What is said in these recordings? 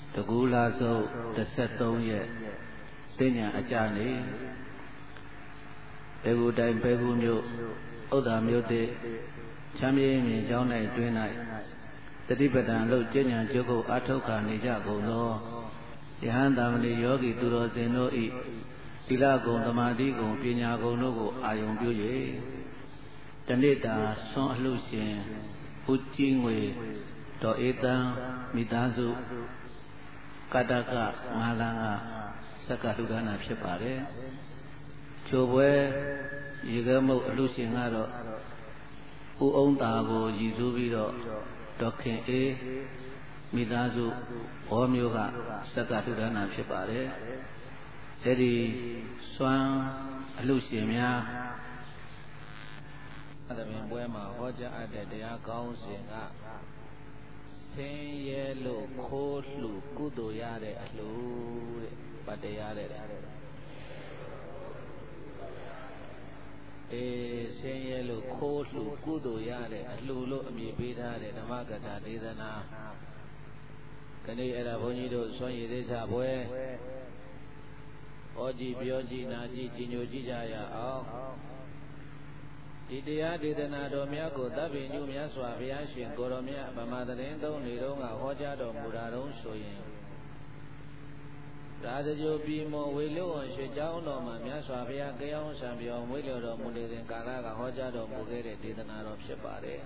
တကူလာစုပ်13ရက်တင်ညာအကြနေတေကူတိုင်ပဲကူမြို့ဥဒ္ဒါမြို့တည်းချမ်းမြေမြင့်ကျောင်း၌တွင်၌တတိပဒံလို့ကျင့်ညာကျုပ်ကိုအထောက်ခါနေကြကုန်သောယဟန်တာမဏေယောဂီသူတော်စင်တို့ဤသီလဂုဏ်သမာဓိဂုဏ်ပညာဂုဏ်တို့ကိုအာယုံပြု၍တဏိတာဆွမ်းအလှရှင်ဦးကြီးငွေတော်ဧတံမိသားစုကတ္တကငါးလန်းကစက္ကလူဒါနာဖြစ်ပါတယ်ချိုးပွဲရေခဲမုတ်အလှရှင်ကတော့ဦးအောင်တာကိုရည်စူးပြီးတော့ဒေါခင်အေးမိသားစုဘောမျိုးကစက္ကလူဒါနာဖြစ်ပါတယ်အဲဒီစွမ်းအလှရှင်များအတမင်ပွဲမှာဟောကြားအပ်တဲ့တရားကောင်းစဉ်ကဆင်းရဲလို့ခိုးလှူကုသိုလ်ရတဲ့အလှူတဲ့ဗတ်တရားတဲ့ဆင်းရဲလို့ခိုးလှူကုသိုလ်ရတဲ့အလှူလို့အမည်ပေးထားတဲ့ဓမ္မကထာဒေသနာခဏအဲ့ဒါဘုန်းကြီးတို့စွန့်ရည်သေးချပွဲဟောကြည့်ပြောကြည့်နာကြည့်ကြည်ညိုကြည့်ကြရအောင်ဒီတရားဒေသနာတော်များကိုသဗ္ဗညုမြတ်စွာဘုရားရှင်ကိုရောမြတ်ဗမာသတင်းသုံးနေတော့ကဟောကြားတော်မူတာတုံးဆိုရင်ဒါတကြိုပြီးမောဝေလို့ရွှေเจ้าတော်မှာမြတ်စွာဘုရားကြောင်းဆံပြောင်းဝေလတော်မူတဲ့ကာလကဟောကြားတော်မူခဲ့တဲ့ဒေသနာတော်ဖြစ်ပါတယ်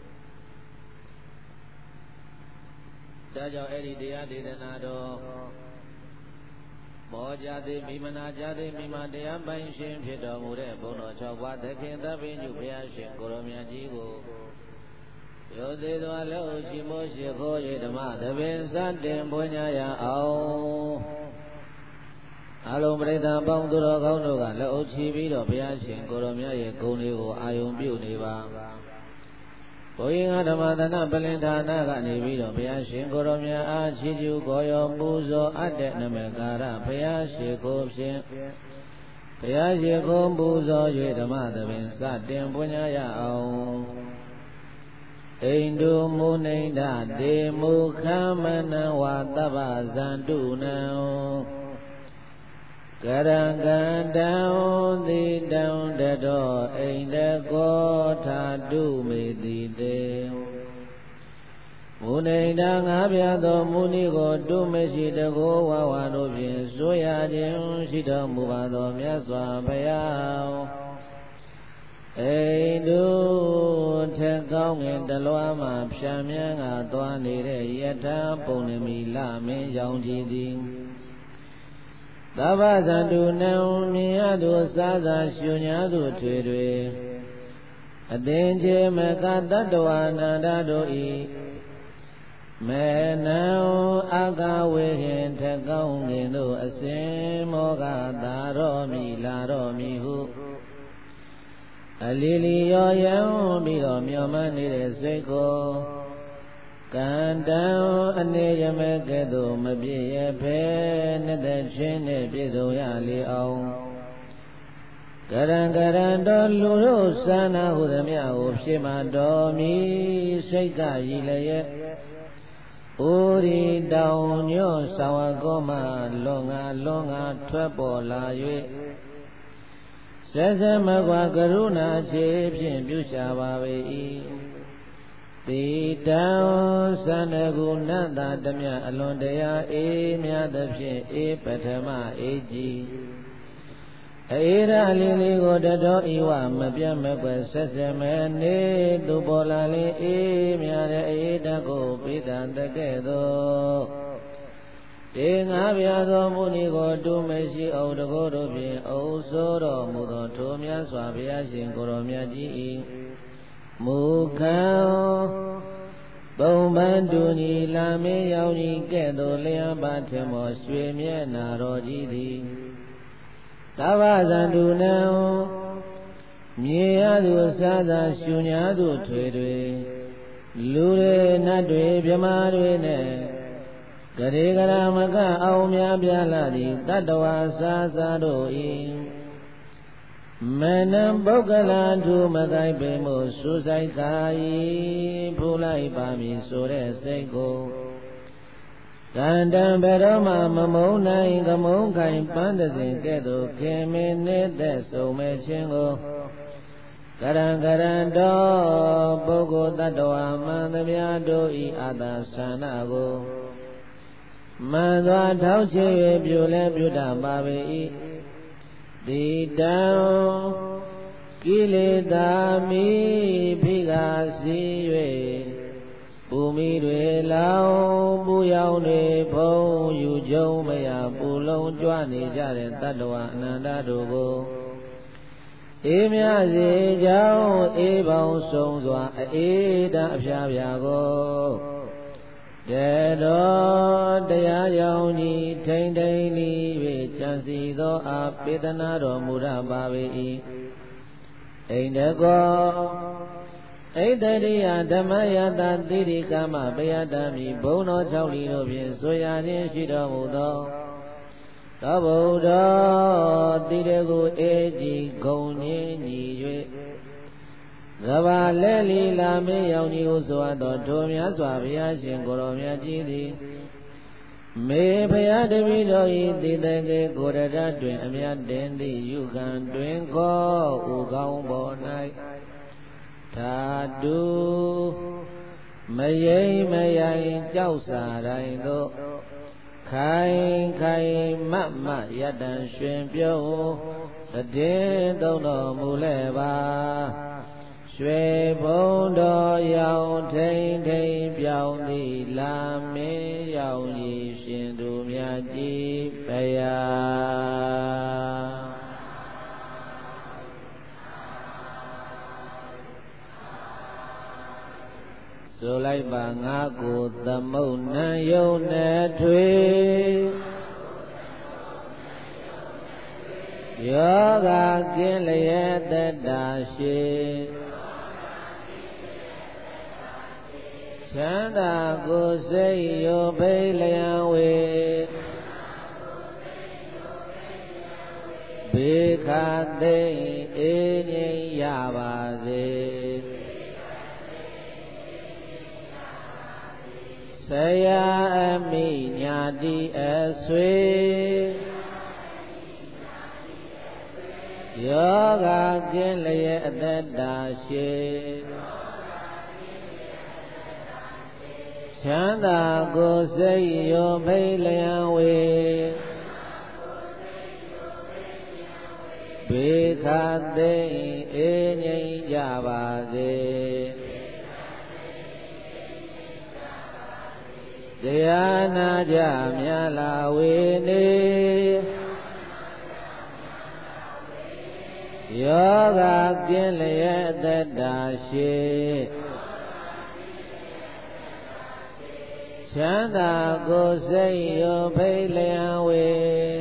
ဒါကြောင့်အဲ့ဒီတရားဒေသနာတော်မောကြသည်မိမနာကြသည်မိမတရားပိုင်ရှင်ဖြစ်တော်မူတဲ့ဘုန်းတော်၆ပါးသခင်သဗ္ဗညုဘုရားရှင်ကိုရောမြတ်ကြီးကိုယောသေးသောလို့ရှိမိုးရှိခိုး၍ဓမ္မသဘင်စတင်ပွင့်ကြရအောင်အလုံးပရိသတ်ပေါင်းသူတော်ကောင်းတို့ကလက်အုပ်ချီပြီးတော့ဘုရားရှင်ကိုရောမြတ်ရဲ့ဂုဏ်တွေကိုအာယုံပြုနေပါဘုရင်ဓမ္မသနပလင်ဌာနကနေပြီးတော့ဘုရားရှင်ကိုရောမြတ်အားချီးကျူးကိုရောပူဇော်အပ်တဲ့နမကာရဘုရားရှိခိုးဖြင့်ဘုရားရှိခိုးပူဇော်၍ဓမ္မသဘင်စတင်ပွင့်ရအောင်အိန္ဒုမုနိဒတေမုခမနဝတပ္ပဇန္တုနံကရံကန္တံသီတံတတောအိန္ဒကောထာတုမေတိတေမုနိဒာငါးပြသောမုနိကိုတုမရှိတကောဝဝတို့ဖြင့်ဆိုရခြင်းရှိတော်မူပါသောမြတ်စွာဘုရားအိန္ဒုထက်ကောင်းငင်တလွားမှဖြံမြန်းကသွားနေတဲ့ယထာပုံနမီလမင်းရောင်ကြည်သည်သဗ္ဗဇန္တုနံမြင်ရသူစားသာရှင်ညာသူထွေတွေအသင်္ချေမကတတ္တဝါနန္ဒတို့ဤမေနံအာကဝေဟင်ထက်ကောင်းငင်တို့အစဉ်မောကသာရောမိလာရောမိဟုအလီလီရောယံပြီးတော့မျောမှန်းနေတဲ့စိတ်ကိုကန္တံအနေရမဲကဲ့သို့မပြည့်ရဖဲနှစ်သက်ချင်းနဲ့ပြည့်စုံရလေအောင်ကရံကရံတော်လူတို့သာနာဟုသမျှကိုဖြစ်မှတော်မီစိတ်ကရည်လျက်ဥရီတောင်ညွန့်သဝကောမလွန်ငါထွက်ပေါ်လာ၍ဆက်ဆက်မကွာကရုဏာခြေဖြင့်ပြုရှာပါ၏တိတံသန္တကုဏတ္တတမြအလွန်တရားအေးများသဖြင့်အေးပထမအေးကြီးအေရလေးလေးကိုတတော်ဤဝမပြတ်မကွယ်ဆက်ဆက်မဲနေသူပေါ်လာလေးအေးများတဲ့အေးတတ်ကိုပိတံတကဲ့သို့ေငါးပြာသောမုနိကိုတုမရှိအောင်တကောတို့ဖြင့်အုပ်စိုးတော်မူသောထိုမြတ်စွာဘုရားရှင်ကိုရောမြတ်ကြီး၏မူခံပုံပန်းတူညီလာမင်းရောင်ကြီးကဲ့သို့လျံပါထင်မောရွှေမျက်နာတော်ကြီးသည်သဗ္ဗဇန္တုနံမြေရသူစားသာရှင်ညာသူထွေတွေလူတွေနတ်တွေမြမာတွေနဲ့ကရေကရမကအောင်များပြားလာသည်တတ္တဝါစားစားတို့၏မနံပုဂ္ဂလာထုမကိုက်ပေမှုစူဆိုင်ခါ၏ဖူလိုက်ပါမည်ဆိုတဲ့စိတ်ကိုကံတံဘယ်တော့မှမမုန်းနိုင်ကမုန်းခိုင်ပန်းတဲ့စဉ်ကဲ့သို့ခင်မင်းနေတဲ့ဆုံးမဲ့ခြင်းကိုကရံတော်ပုဂ္ဂိုလ်တ attva မှန်သမျှတို့ဤအာသာဆန္ဒကိုမှန်စွာထောက်ချ၍ပြုလဲပြုတတ်ပါပေ၏တိတံကိလေသာမိဖိကစီ၍ပူမိတွေလောင်ပူရောင်တွေဖုံးယူကြုံမရပူလုံးကြွနေကြတဲ့တ attva အနန္တတို့ကိုအေးမြစေကြောင်းအေးပေါင်းဆုံးစွာအေးတအဖျားဖျားကိုတေတော်တရားရောင်ကြီးထိန်ထိန်ဤ၍ကြံစီသောအပေတနာတော်မူရပါ၏အိန္ဒကောဣတရိယဓမ္မယတာတိရိကမပယတမိဘုံတော်၆လီတို့ဖြင့်ဆိုရခြင်းရှိတော်မူသောသောဗုဒ္ဓတိရကိုအေကြည်ဂုံငင်းညီ၍ကဘာလဲလီလာမေရောင်ကြီးဟုဆိုအပ်သောထိုမြတ်စွာဘုရားရှင်ကိုရောမြတ်ကြီးသည်မေဘုရားတပည့်တော်ဤတည်တဲ့ကိုရတတွင်အမြတ်တင်သည့်ယုခံတွင်ကောဥကောင်းပေါ်၌ဓာတုမယိမယိုင်ကြောက်စာတိုင်းသို့ခိုင်ခိုင်မမယတံရှင်ပြုံးတည်သုံးတော်မူလဲပါရွှေဘုံတော်ရောင်ထိန်ထိန်ပြောင်းသည်လာမင်းရောင်ကြီးရှင်သူမြတ်ကြီးဘုရားဆိုလိုက်ပါငါကိုသမုတ်နံယုံနဲ့ထွေယောဂကင်းလျက်တတာရှိချမ်းသာကိုစိတ်ရောဖိလျံဝေဘေခသိအေးငြိမ်ရပါစေဆရာအမိညာတိအဆွေယောဂကင်းလျက်အသက်တာရှိချမ်းသာကိုစိတ်ရောဖိလျံဝေဘေခသိအေးငြိမ်ကြပါစေတရားနာကြမြတ်လာဝေနေယောဂကင်းလျက်သက်တာရှိချမ်းသာကိုစိတ်ရောဖိလျံဝေ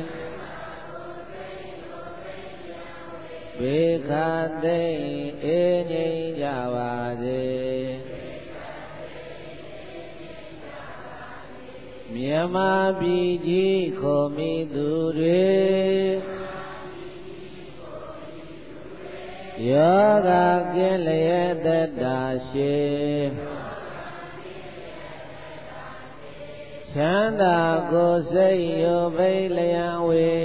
ဘေခသိအေးငြိမ်ကြပါစေမြမပြည်ကြီးခေါ်မိသူတွေယောဂကင်းလျက်သက်တာရှိချမ်းသာကိုစိတ်ရောဖိလျံဝေ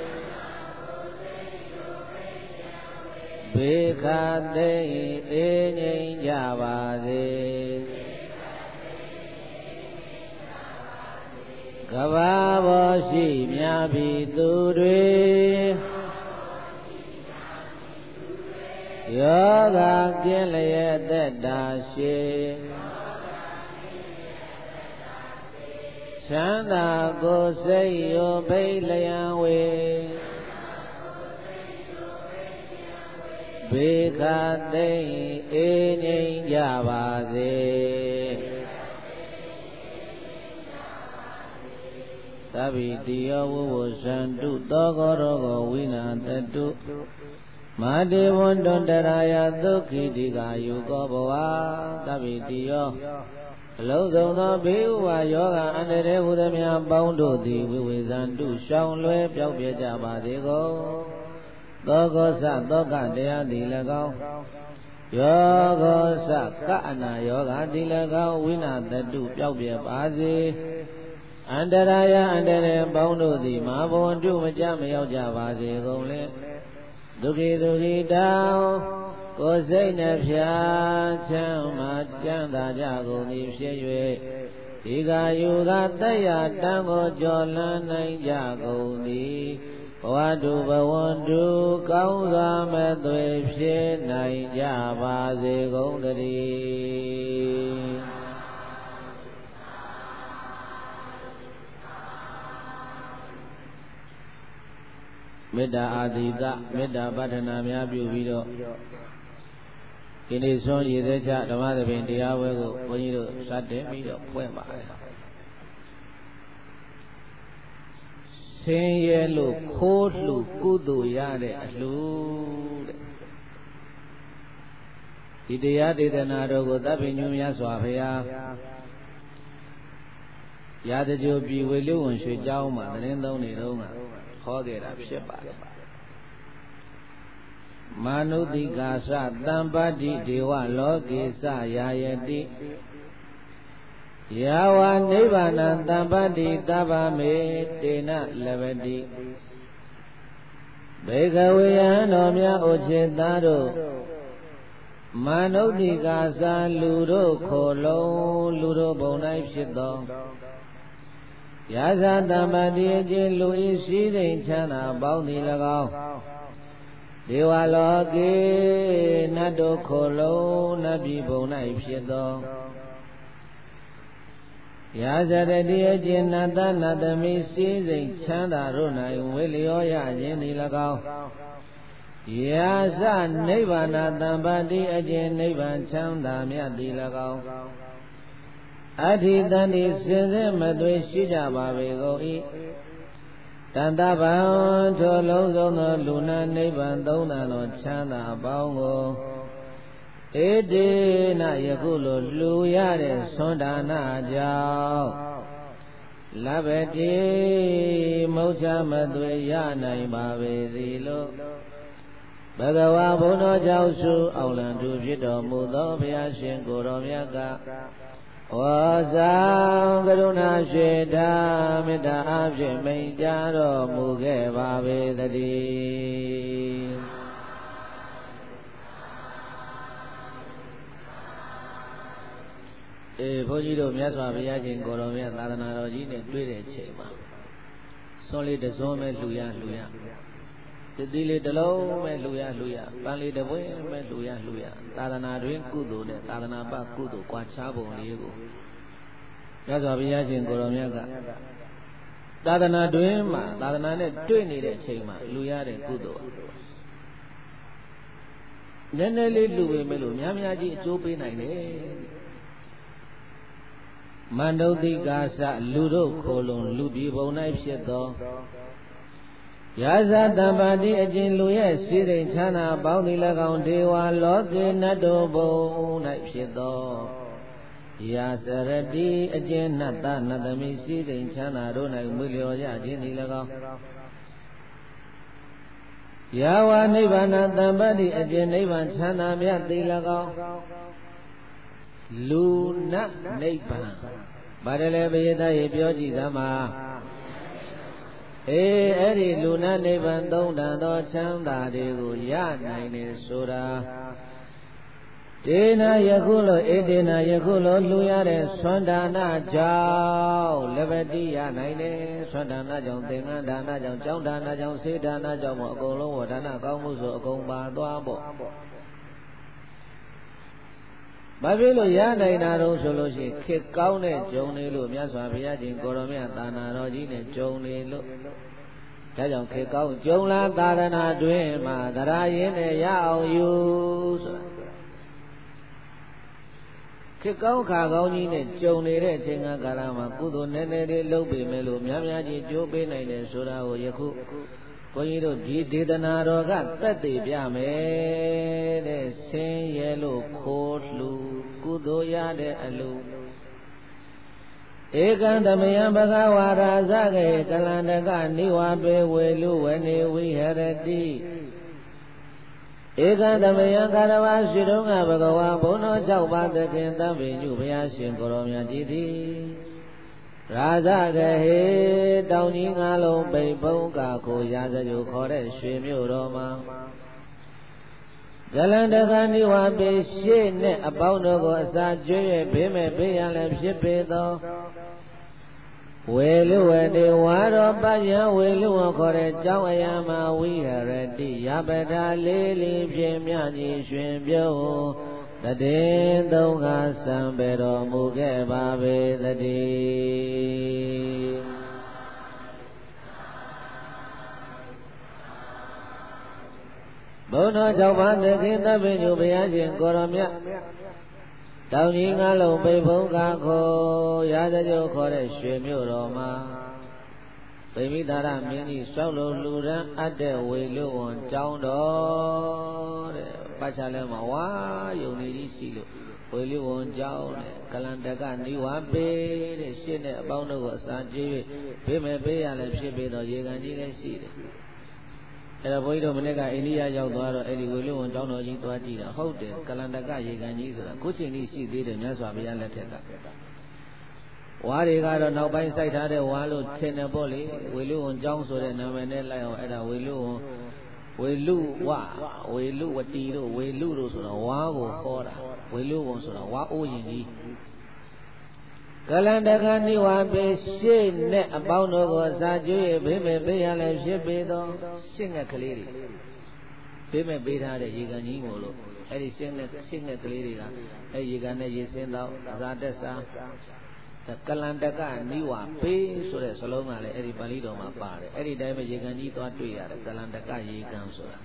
ဘေခသိအေးငြိမ်ကြပါစေကဘာဘောရှိမြာပြီသူတွေယောဂကင်းလျက်သက်တာရှိချမ်းသာကိုစိတ်ရောဖိလျံဝေဘေခသိအေးငြိမ်ကြပါစေသဗ္ဗိတိယောဝဝသန္တုသောကောရောဂဝိနာတတုမာတေဝန္တန္တရာယဒုက္ခိတိကာယုကောဘဝသဗ္ဗိတိယောအလုံးစုံသောဘေးဥပါယောဂအန္တရာယ်ဟူသည်များပေါင်းတို့သည်ဝိဝေသန္တုရှောင်လွဲပြောက်ပြကြပါစေကုန်သောကောသသောကတရားသည်၎င်းယောဂောသကအနာယောဂသည်၎င်းဝိနာတတုပြောက်ပြပါစေအန္တရာယအန္တရေပေါင်းတို့သည်မဟာဘဝန္တုမကြမရောက်ကြပါစေကုန်လေဒုက္ခိဒုက္ခိတောကိုယ်စိတ်နှဖျားချမ်းမှကြမ်းသာကြကုန်သည်ဖြစ်၍ဒီကယူကတက်ရတန်းကိုကြော်လန်းနိုင်ကြကုန်သည်ဘဝတုဘဝန္တုကောင်းစွာမဲ့သွေဖြစ်နိုင်ကြပါစေကုန်သတည်းမေတ္တာအာသီတမေတ္တာပဋ္ဌနာများပြုပြီးတော့ဒီနေ့ဆွမ်းရည်သေးချဓမ္မသဘင်တရားဝဲကိုဘုန်းကြီးတို့စတင်ပြီးတော့ဖွင့်ပါတယ်ဆင်းရဲလို့ခိုးလှူကုသိုလ်ရတဲ့အလှူတဲ့ဒီတရားဒေသနာတော်ကိုသဗ္ဗညုမြတ်စွာဘုရားရာဇဂိုပြည်ဝေလူဝန်ရွှေကျောင်းမှာသတင်းသုံးနေတော့ဟောခဲ့တာဖြစ်ပါတယ်မာနုတိကာသတံပတ္တိဒေဝလောကေသယာယတိယာဝနိဗ္ဗာနံတံပတ္တိသဗ္ဗမေတေနလဗတိဘေကဝေယံတော်များဥจิตသားတို့မာနုတိကာသလူတို့ခိုလုံးလူတို့ဘုံ၌ဖြစ်သောယာဇာတမ္ပတိအချင်းလူဤရှိတိမ်ချမ်းသာပေါင်းသည်၎င်းဒေဝလောကေနတ်တို့ခိုလုံးနတ်ပြည်ဘုံ၌ဖြစ်သောယာဇရတိအချင်းနတ်သားနတ်သမီးရှိစိမ်ချမ်းသာတို့၌ဝေလျောရခြင်းသည်၎င်းယာဇနိဗ္ဗာနတံပတ္တိအချင်းနိဗ္ဗာန်ချမ်းသာမြတ်သည်၎င်းအဋ္ဌိတန္တိစင်စစ်မသွေရှိကြပါပေကုန်၏တန်တဗံထိုလုံးစုံသောလူနာနိဗ္ဗာန်သုံးတန်သောချမ်းသာအပေါင်းကိုဧတေနယခုလိုလှူရတဲ့ဆွမ်းဒါနကြောင့်လဘတိမုတ်ချမသွေရနိုင်ပါပေသည်လို့ဘဂဝါဘုန်းတော်ကြောင့်စုအောင်လံသူဖြစ်တော်မူသောဘုရားရှင်ကိုယ်တော်မြတ်ကဝါဆောင်ကရုဏာရွှေတာမေတ္တာအဖြင့်မိန့်ကြားတော်မူခဲ့ပါပေသတည်းဘုန်းကြီးတို့မြတ်စွာဘုရားရှင်ကိုယ်တော်မြတ်သာသနာတော်ကြီးနဲ့တွေ့တဲ့ချိန်မှာဆွမ်းလေးတစ်စွန်းပဲလှူရသတိလေးတစ်လုံးပဲလှူရပန်းလေးတစ်ပွင့်ပဲလှူရသာသနာတွင်ကုသိုလ်နဲ့သာသနာပကုသိုလ်ကွာခြားပုံလေးကိုမြတ်စွာဘုရားရှင်ကိုယ်တော်မြတ်ကသာသနာတွင်မှာသာသနာနဲ့တွေ့နေတဲ့အချိန်မှာလှူရတဲ့ကုသိုလ်နည်းနည်းလေးလှူပေမဲ့လို့များများကြီးအကျိုးပေးနိုင်တယ်မန္တုတိကာသလူတို့ခိုလုံလူပြည်ဘုံ၌ဖြစ်သောယာဇတံပါတိအချင်းလူရဲ့စိရိချမ်းသာပေါင်းသည်၎င်းဒေဝလောကေနတ်တို့ဘုံ၌ဖြစ်သောယာစရတိအချင်းနတ်သားနတ်သမီးစိရိချမ်းသာတို့၌မွေလျော်ရခြင်းသည်၎င်းယာဝနိဗ္ဗာန်တံပတ္တိအချင်းနိဗ္ဗာန်ချမ်းသာမြတ်သည်၎င်းလူနတ်နိဗ္ဗာန်ပါတယ်လေဘယတရေပြောကြည့်သမှာအဲ့ဒီလူနာနိဗ္ဗာန်သုံးတန်သောချမ်းသာတွေကိုရနိုင်တယ်ဆိုတာဒေနာယခုလိုဧတေနာယခုလိုလူရတဲ့ဆွမ်းဒါနကြောင့်လည်းပဲတိရနိုင်တယ်ဆွမ်းဒါနကြောင့်သင်္ကန်းဒါနကြောင့်ကြောင်းဒါနကြောင့်စေဒါနကြောင့်မို့အကုန်လုံးဝဒါနကောင်းမှုဆိုအကုန်ပါသွားပေါ့ဘာဖြစ်လို့ရနိုင်တာတော့ဆိုလို့ရှိရင်ခေတ်ကောင်းတဲ့ဂျုံနေလို့မြတ်စွာဘုရားရှင်ကိုရောမြတ်သာနာတော်ကြီးနဲ့ဂျုံနေလို့ဒါကြောင့်ခေတ်ကောင်းဂျုံလာသာသနာတွင်မှာတရားရင်းနဲ့ရအောင်ယူဆိုတာခေတ်ကောင်းခါကောင်းကြီးနဲ့ဂျုံနေတဲ့အချိန်ကာလမှာကုသိုလ်နည်းနည်းလေးလုပ်ပေမဲ့လို့များများကြီးကြိုးပေးနိုင်တယ်ဆိုတာကိုယခုဘုန်းကြီးတို့ဒီဒေသနာတော်ကသက်သေပြမယ်တဲ့ဆင်းရဲလို့ခိုးလှူကုသိုလ်ရတဲ့အလူဧကံတမယံဘဂဝါရာဇကေကလန္တကနိဝါပေဝေလူဝနေဝိဟရတိဧကံတမယံကာရဝါရှိတုံးကဘဂဝါဘုန်းတော်၆ပါးသခင်သဗ္ဗညုဘုရားရှင်ကိုရောမြတ်ကြီးသည်ရာဇဂဟေတောင်ကြီးငါးလုံးပိတ်ဘုံကကိုရာဇဂိုခေါ်တဲ့ရွှေမြို့တော်မှာဇလန္တကနိဝါပေရှေ့နဲ့အပေါင်းတို့ကိုအစာကျွေး၍ဘေးမဲ့ဘေးရန်လည်းဖြစ်ပေသောဝေလူဝတိဝါရောပယံဝေလူဝခေါ်တဲ့ကျောင်းအရာမှာဝိဟရတိယပတာလေးလေးဖြင့်မြကြီးရွှင်ပြုံးတတေသုံးခါစံပေတော်မူခဲ့ပါပေသတည်းဘုန်းတော်၆ပါးသခင်သဗ္ဗညုဘုရားရှင်ကိုရောမြတ်တောင်ကြီးငါးလုံးပိတ်ဘုံကခေါ်ရာဇဂိုခေါ်တဲ့ရွှေမြို့တော်မှာဗိမိသာရမင်းကြီးဆောက်လို့လူရန်အပ်တဲ့ဝေလူဝန်ကျောင်းတော်တဲ့ပတ်ချလဲမှာဝါယုံနေကြီးရှိလို့ဝေလူဝန်ကျောင်းတဲ့ကလန္တကနိဝါပေတဲ့ရှင်းတဲ့အပေါင်းတို့ကိုအစာကျွေး၍ဘေးမဲ့ဘေးရလည်းဖြစ်ပေတော့ရေကန်ကြီးလည်းရှိတယ်အဲ့တော့ဘုန်းကြီးတို့မနေ့ကအိန္ဒိယရောက်သွားတော့အဲ့ဒီဝေလူဝန်ကျောင်းတော်ကြီးသွားကြည့်တာဟုတ်တယ်ကလန္တကရေကန်ကြီးဆိုတာခုချိန်ကြီးရှိသေးတယ်မြတ်စွာဘုရားလက်ထက်ကဝါတွေကတော့နောက်ပိုင်းစိုက်ထားတဲ့ဝါလို့ထင်တယ်ပေါ့လေဝေလူဝန်ကျောင်းဆိုတဲ့နာမည်နဲ့လိုက်အောင်အဲ့ဒါဝေလူဝန်ဝေလူဝဝေလူဝတီတို့ဝေလူတို့ဆိုတော့ဝါကိုခေါ်တာဝေလူဝန်ဆိုတော့ဝါအိုးရင်ကြီးကလန္တကနိဝါပေရှေ့နဲ့အပေါင်းတို့ကိုစာကျွေးဘေးမဲ့ဘေးရလည်းဖြစ်ပေသောရှင်းငက်ကလေးတွေဘေးမဲ့ပေးထားတဲ့ရေကန်ကြီးမို့လို့အဲ့ဒီရှင်းငက်ကလေးတွေကအဲ့ရေကန်နဲ့ရေစင်းတော့ဇာတက်စာကလန္တကနိဝါပေဆိုတဲ့စလုံးကလည်းအဲ့ဒီပါဠိတော်မှာပါတယ်အဲ့ဒီတိုင်းပဲရေကန်ကြီးသွားတွေ့ရတယ်ကလန္တကရေကန်ဆိုတာ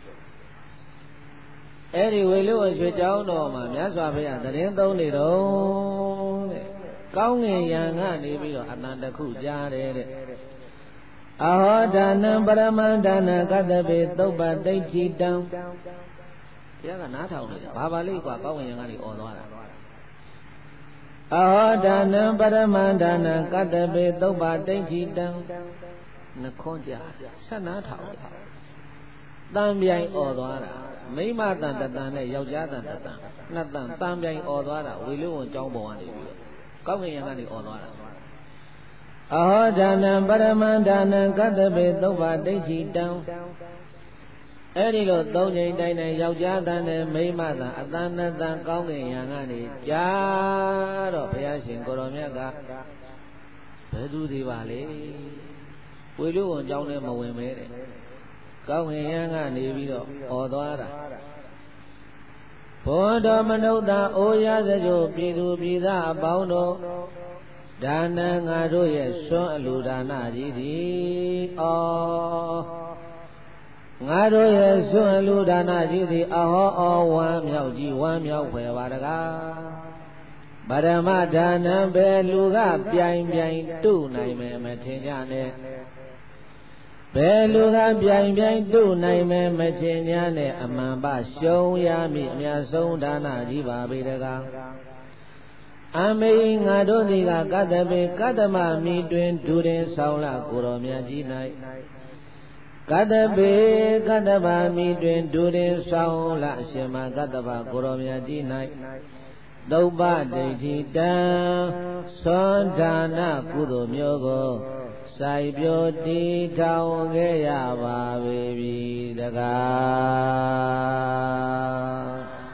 အဲ့ဒီဝေလူဝရွှေကျောင်းတော်မှာမြတ်စွာဘုရားသတင်းသုံးနေတော့တဲ့ကောင်းငင်ယံကနေပြီးတော့အတန်တခုကြားတယ်တဲ့အဟောဒါနံပရမန္ဒါနကတ္တပေသုပ္ပတိဋ္ဌိတံတရားကနားထောင်နေတာဘာပါလိကွာကောင်းငင်ယံကနေអော်သွားတာအဟောဒါနံပရမန္ဒါနကတ္တပေသုပ္ပတိဋ္ဌိတံနှခွန်းကြဆက်နားထောင်တန်ပြိုင်អော်သွားတာမိမတန်တန်နဲ့ယောက်ျားတန်တန်နှစ်တန်တန်ပြိုင်អော်သွားတာဝေလူဝန်ကျောင်းပေါ်ကနေပြီးတော့ကောင်းကင်ယံကနေអော်သွားတာအဟောဒါနံပရမန္ဒါနံကတ္တပေသုပ္ပတိဋ္ဌိတံအဲ့ဒီလိုသုံးချိန်တိုင်းတိုင်းယောက်ျားတန်နဲ့မိန်းမတန်အတန်နဲ့တန်ကောင်းကင်ယံကနေကြားတော့ဘုရားရှင်ကိုရောမြတ်ကဘယ်သူတွေပါလဲဝေလူဝန်ကျောင်းထဲမဝင်မဲတဲ့ကောင်းကင်ယံကနေပြီးတော့អော်သွားတာဘောတော်မနုဿာအိုရစကြိုပြည်သူပြည်သားအပေါင်းတို့ဒါနံငါတို့ရဲ့စွန့်အလူဒါနကြီးသည်ငါတို့ရဲ့စွန့်အလူဒါနကြီးသည်အဟောအောဝမ်းမြောက်ကြီးဝမ်းမြောက်ဖွယ်ပါတကားပရမဒါနံပဲလူကပြိုင်ပြိုင်တုနိုင်မယ်မထင်ကြနဲ့ဘယ်လူကပြိုင်ပြိုင်တုနိုင်မယ်မထင်ကြနဲ့အမှန်ပရှုံးရမည်အများဆုံးဒါနကြီးပါပေတကားအမေငါတို့သည်ကကတ္တပေကတ္တမမိတွင်ဒူရင်ဆောင်လာကိုတော်မြတ်ကြီး၌ကတ္တပေကတ္တမမိတွင်ဒူရင်ဆောင်လာအရှင်မကတ္တဗကိုတော်မြတ်ကြီး၌သုပ္ပဒိဋ္ဌိတံသောဒါနကုသိုလ်မျိုးကိုစိုက်ပျိုးတည်ထောင်ခဲ့ရပါပြီတကား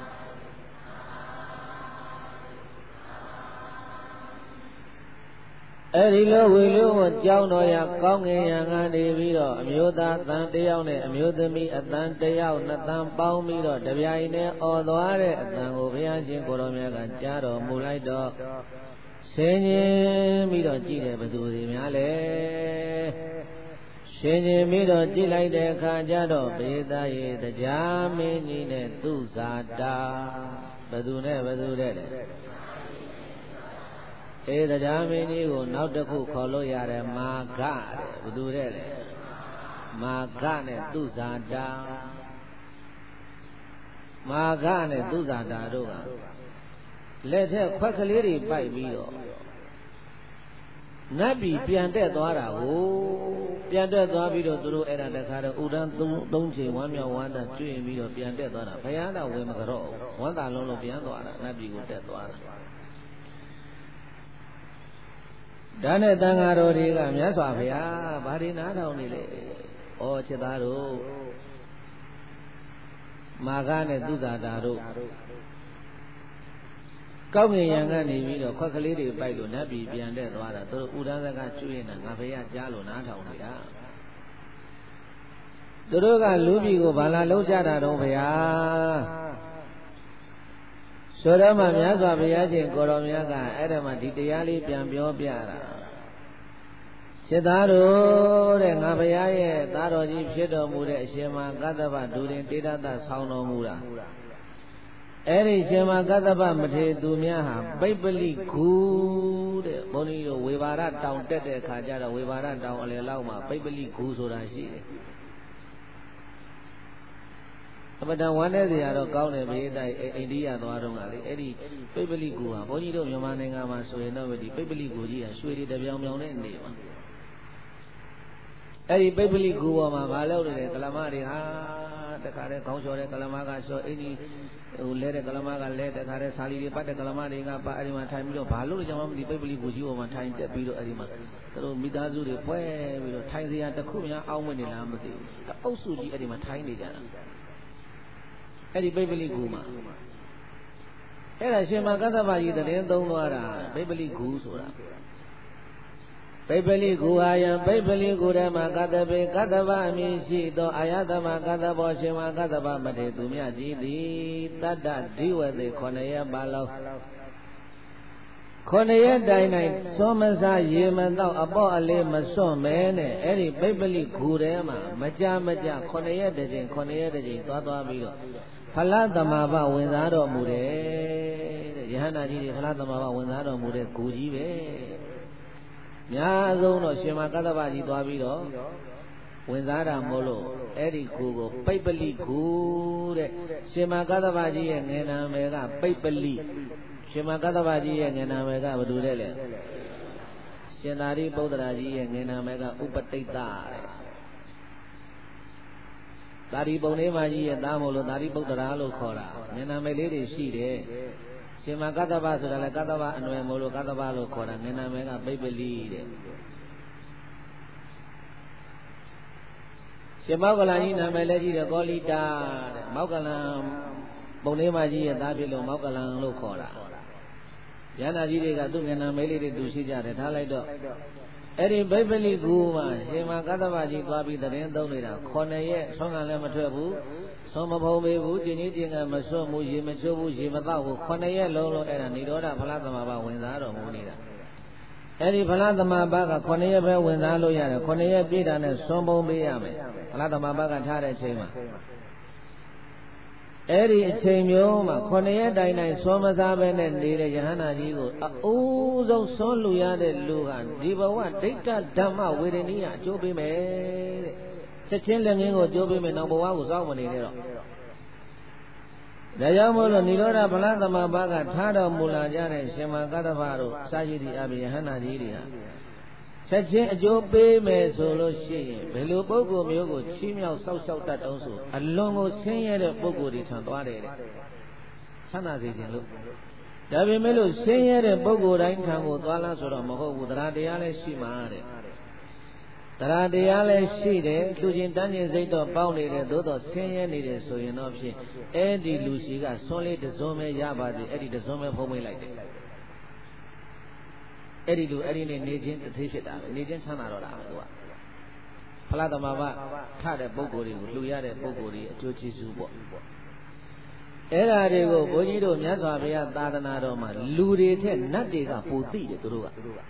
အဲ့ဒီလိုဝေလူဝန်ကျောင်းတော်ရကောင်းငင်ယံကနေပြီးတော့အမျိုးသားတန်တယောက်နဲ့အမျိုးသမီးအတန်တယောက်နှစ်တန်ပေါင်းပြီးတော့တပြိုင်တည်းអော်သွားတဲ့အတန်ကိုဘုရားရှင်ကိုရောမြတ်ကကြားတော်မူလိုက်တော့ဆင်းခြင်းပြီးတော့ကြည့်တယ်ဘယ်သူတွေများလဲဆင်းခြင်းပြီးတော့ကြည့်လိုက်တဲ့အခါကျတော့ဘေးသားရေတရားမင်းကြီးနဲ့သူဇာတာဘယ်သူနဲ့ဘယ်သူတဲ့တရားမင်းကြီးကိုနောက်တစ်ခုခေါ်လို့ရတယ်မာဂတဲ့ဘယ်သူတဲ့လဲမာဂနဲ့သူဇာတာမာဂနဲ့သူဇာတာတို့ကလက်ထက်ခွက်ကလေးတွေပိုက်ပြီးတော့နတ်ပြည်ပြန်တက်သွားတာကိုပြန်တက်သွားပြီးတော့သူတို့အဲ့ဒါတခါတော့ဥဒန်းသုံးချိန်ဝမ်းမြောက်ဝမ်းသာကျွေးပြီးတော့ပြန်တက်သွားတာဘုရားတော်ဝင်မကြော့ဝမ်းသာလုံးလုံးပြန်သွားတာနတ်ပြည်ကိုတက်သွားတာဒါနဲ့တန်ဃာတော်တွေကမြတ်စွာဘုရားဘာတွေနားထောင်နေလဲဩချစ်သားတို့မာဂနဲ့သုသာတာတို့ကောင်းငင်ရံကနေပြီးတော့ခွက်ကလေးတွေပိုက်လို့နတ်ပြည်ပြန်တဲ့သွားတာသူတို့ဥဒန်းစကားကျွေးနေတာငါဘုရားကြားလို့နားထောင်နေတာသူတို့ကလူပြည်ကိုဘာလာလုံးကြတာတော့ဘုရားဆိုတော့မှမြတ်စွာဘုရားရှင်ကိုတော်မြတ်ကအဲ့ဒါမှဒီတရားလေးပြန်ပြောပြတာခြေသားတို့တဲ့ငါဘုရားရဲ့သားတော်ကြီးဖြစ်တော်မူတဲ့အရှင်မကတ္တဗဒူရင်တေတ္တဆောင်းတော်မူတာအဲ့ဒီရှင်မကတ္တဗမထေသူများဟာပိပ္ပလိကူတဲ့ဘုန်းကြီးတို့ဝေဘာရတောင်တက်တဲ့အခါကျတော့ဝေဘာရတောင်အလယ်လောက်မှာပိပ္ပလိကူဆိုတာရှိတယ်အပဒံဝမ်းတဲ့စရာတော့ကောင်းတယ်ဘေးတိုက်အိန္ဒိယသွားတော့ကလေအဲ့ဒီပိပ္ပလိကူဟာဘုန်းကြီးတို့မြန်မာနိုင်ငံမှာဆိုရင်တော့ဒီပိပ္ပလိကူကြီးဟာရွှေတွေတပြောင်ပြောင်နဲ့နေပါအဲ့ဒီပိပ္ပလိကူပေါ်မှာမလုပ်နေတဲ့ကလမတွေဟာတခါတည်းခေါင်းလျှော်တဲ့ကလမကလျှော်အင်းကြီးဟိုလဲတဲ့ကလမကလဲတခါတည်းစာလီတွေပတ်တဲ့ကလမတွေကပတ်အဲ့ဒီမှာထိုင်ပြီးတော့ဘာလို့လဲကြောင့်မသိပိပ္ပလိကူကြီးပေါ်မှာထိုင်တက်ပြီးတော့အဲ့ဒီမှာသူတို့မိသားစုတွေဖွဲပြီးတော့ထိုင်စရာတစ်ခုများအောင်းမနေလားမသိဘူးအုပ်စုကြီးအဲ့ဒီမှာထိုင်နေကြတာအဲ့ဒီပိပ္ပလိကူမှာအဲ့ဒါရှင်မကတ္တဗကြီးတရင်သုံးသွားတာပိပ္ပလိကူဆိုတာပိပ္ပလိကူဟာယံပိပ္ပလိကူထဲမှာကတ္တပေကတ္တဗအမည်ရှိသောအာယတမကတ္တဘောရှင်မကတ္တဗမထေသူမြတ်ကြီးသည်တတ္တဒိဝသေ9ရက်ပါလုံး9ရက်တိုင်၌စွန့်မစားရေမတော့အပေါ့အလေးမစွန့်မဲနဲ့အဲ့ဒီပိပ္ပလိကူထဲမှာမကြ9ရက်တစ်ချိန်9ရက်တစ်ချိန်သွားပြီးတော့ဖလသမဘဝင်စားတော်မူတယ်တဲ့ယဟန္တာကြီးတွေဖလသမဘဝင်စားတော်မူတဲ့ဂူကြီးပဲများဆုံးတော့ရှင်မကတ္တဗကြီးသွားပြီးတော့ဝင်စားတာမို့လို့အဲ့ဒီဂူကိုပိပ္ပလိဂူတဲ့ရှင်မကတ္တဗကြီးရဲ့ငယ်နာမည်ကပိပ္ပလိရှင်မကတ္တဗကြီးရဲ့ငယ်နာမည်ကဘယ်သူလဲလဲရှင်သာရိပုတ္တရာကြီးရဲ့ငယ်နာမည်ကဥပတိတ္တတဲ့သာရိပုတ္တရာကြီးရဲ့သားမို့လို့သာရိပုတ္တရာလို့ခေါ်တာငယ်နာမည်လေးတွေရှိတယ်ရှင်မကတ္တဗဆိုတာလည်းကတ္တဗအနွယ်မို့လို့ကတ္တဗလို့ခေါ်တာငယ်နာမည်ကပိပ္ပလိတဲ့ရှင်မောက္ကလန်ကြီးနာမည်လည်းကြီးတယ်ကောလိတာတဲ့မောက္ကလန်ပုံလေးမကြီးရဲ့သားဖြစ်လို့မောက္ကလန်လို့ခေါ်တာယန္တာကြီးတွေကသူ့ငယ်နာမည်လေးတွေသူရှိကြတယ်ထားလိုက်တော့အဲ့ဒီပိပ္ပလိကူမှာရှင်မကတ္တဗကြီးသွားပြီးသတင်းသုံးနေတာ9ရက်ဆုံးကလည်းမထွက်ဘူးဆုံးမဖုံးပေးဘူးကျင်ကြီးကျင်ကမစွန့်ဘူးရေမချိုးဘူးရေမတောက်ဘူး9ရက်လုံးလုံးအဲ့ဒါနိရောဓဖလားသမဘာဝင်စားတော်မူနေတာအဲ့ဒီဖလားသမဘာက9ရက်ပဲဝင်စားလို့ရတယ်9ရက်ပြည့်တာနဲ့စွန့်ဖုံးပေးရမယ်ဖလားသမဘာကထားတဲ့အချိန်မှာအဲ့ဒီအချိန်မျိုးမှာ9ရက်တိုင်တိုင်စွန့်မစားပဲနဲ့နေတဲ့ယဟန္တာကြီးကိုအဦးဆုံးစွန့်လူရတဲ့လူကဒီဘဝဒိဋ္ဌဓမ္မဝေဒနိယအကျိုးပေးမယ်တဲ့ချက်ချင်းလက်ငင်းကိုအကျိုးပေးမယ်နောက်ဘဝကိုစောင့်မနေနဲ့တော့ဒါကြောင့်မို့လို့နိရောဓဖလားသမဘာကထားတော်မူလာကြတဲ့ရှင်မကတ္တဗတို့စာရည်ဒီအဘိယဟန္တာကြီးတွေဟာချက်ချင်းအကျိုးပေးမယ်ဆိုလို့ရှိရင်ဘယ်လိုပုဂ္ဂိုလ်မျိုးကိုချီးမြှောက်ဆောက်ရှောက်တတ်တုံးဆိုအလွန်ကိုဆင်းရဲတဲ့ပုဂ္ဂိုလ်တွေထံသွားတယ်တဲ့ချမ်းသာစေခြင်းလို့ဒါပေမဲ့လို့ဆင်းရဲတဲ့ပုဂ္ဂိုလ်တိုင်းထံကိုသွားလားဆိုတော့မဟုတ်ဘူးတရားတရားလည်းရှိမှာတဲ့တရားတရားလည်းရှိတယ်လူချင်းတန်းချင်းစိတ်တော့ပေါင်းနေတယ်သို့တော့ဆင်းရဲနေတယ်ဆိုရင်တော့ဖြင့်အဲ့ဒီလူစီကဆွန်းလေးတစ်စုံပဲရပါစေအဲ့ဒီတစ်စုံပဲဖုံးမိလိုက်တယ်အဲ့ဒီလူအဲ့ဒီနေချင်းတစ်သေးဖြစ်တာပဲနေချင်းချမ်းသာတော့တာပဲသူကဖလားသမဘာထတဲ့ပုဂ္ဂိုလ်တွေကိုလှူရတဲ့ပုဂ္ဂိုလ်တွေအကျိုးကျေးဇူးပေါ့အဲ့ဓာတွေကိုဘုန်းကြီးတို့မြတ်စွာဘုရားသာသနာတော်မှာလူတွေထက်နတ်တွေကပိုသိတယ်သူတို့က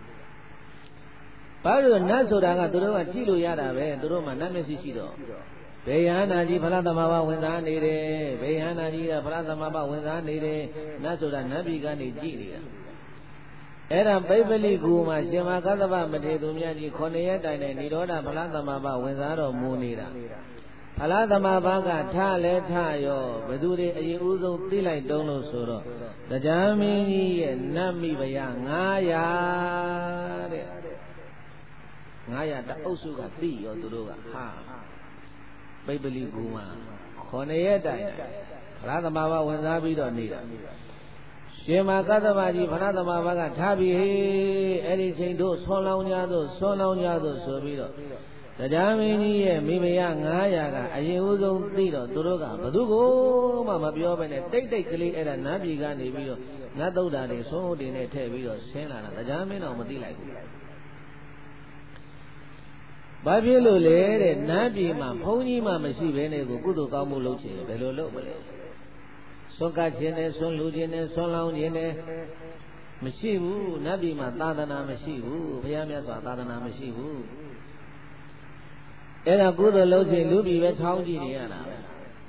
ဘာလို့နတ်ဆိုတာကသူတို့ကကြည့်လို့ရတာပဲသူတို့မှနတ်မျက်စိရှိတော့ဘေယဟနာကြီးဖလားသမဘာဝင်စားနေတယ်ဘေယဟနာကြီးကဖလားသမဘာဝင်စားနေတယ်နတ်ဆိုတာနတ်ပြည်ကနေကြည့်နေတာအဲ့ဒါပိပ္ပလိကူမှာရှင်မကတ္တဗမထေသူမြတ်ကြီး9ရက်တိုင်နဲ့និရောဓဖလားသမဘာဝင်စားတော်မူနေတာဖလားသမဘာကထလဲထရောဘသူတွေအရင်ဦးဆုံးသိလိုက်တုံးလို့ဆိုတော့တရားမင်းကြီးရဲ့နတ်မိဖုရား900တဲ့900တအုပ်စုကသိရောသူတို့ကဟာပိပ္ပလိကူမှာ9ရက်တိုင်ဖလားသမဘာဝင်စားပြီးတော့နေတာရှရှင်မကတ္တဗကြီးဖရသမဘာကထားပြီးအဲ့ဒီချိန်တို့ဆွန်လောင်းကြသို့ဆိုပြီးတော့တရားမင်းကြီးရဲ့မိဖုရား900ကအရင်ဦးဆုံးသိတော့သူတို့ကဘသူကိုမှမပြောဘဲနဲ့တိတ်ကလေးအဲ့ဒါနတ်ပြည်ကနေပြီးတော့ငါသုဒ္ဓါတွေဆုံးဟုတ်တွေနဲ့ထည့်ပြီးတော့ဆင်းလာတာတရားမင်းတော့မသိလိုက်ဘူးဘာဖြစ်လို့လဲတဲ့နတ်ပြည်မှာဘုန်းကြီးမှမရှိဘဲနဲ့ကိုကုသိုလ်ကောင်းမှုလုပ်ချင်ဘယ်လိုလုပ်မလဲဆွတ်ကခြင်းနဲ့ဆွတ်လူခြင်းနဲ့ဆွတ်လောင်းခြင်းနဲ့မရှိဘူးနတ်ပြည်မှာသာသနာမရှိဘူးဘုရားမြတ်စွာသာသနာမရှိဘူးအဲ့ဒါကုသိုလ်လုပ်ချင်လူပြည်ပဲထောင်းကြည့်နေရတာပဲ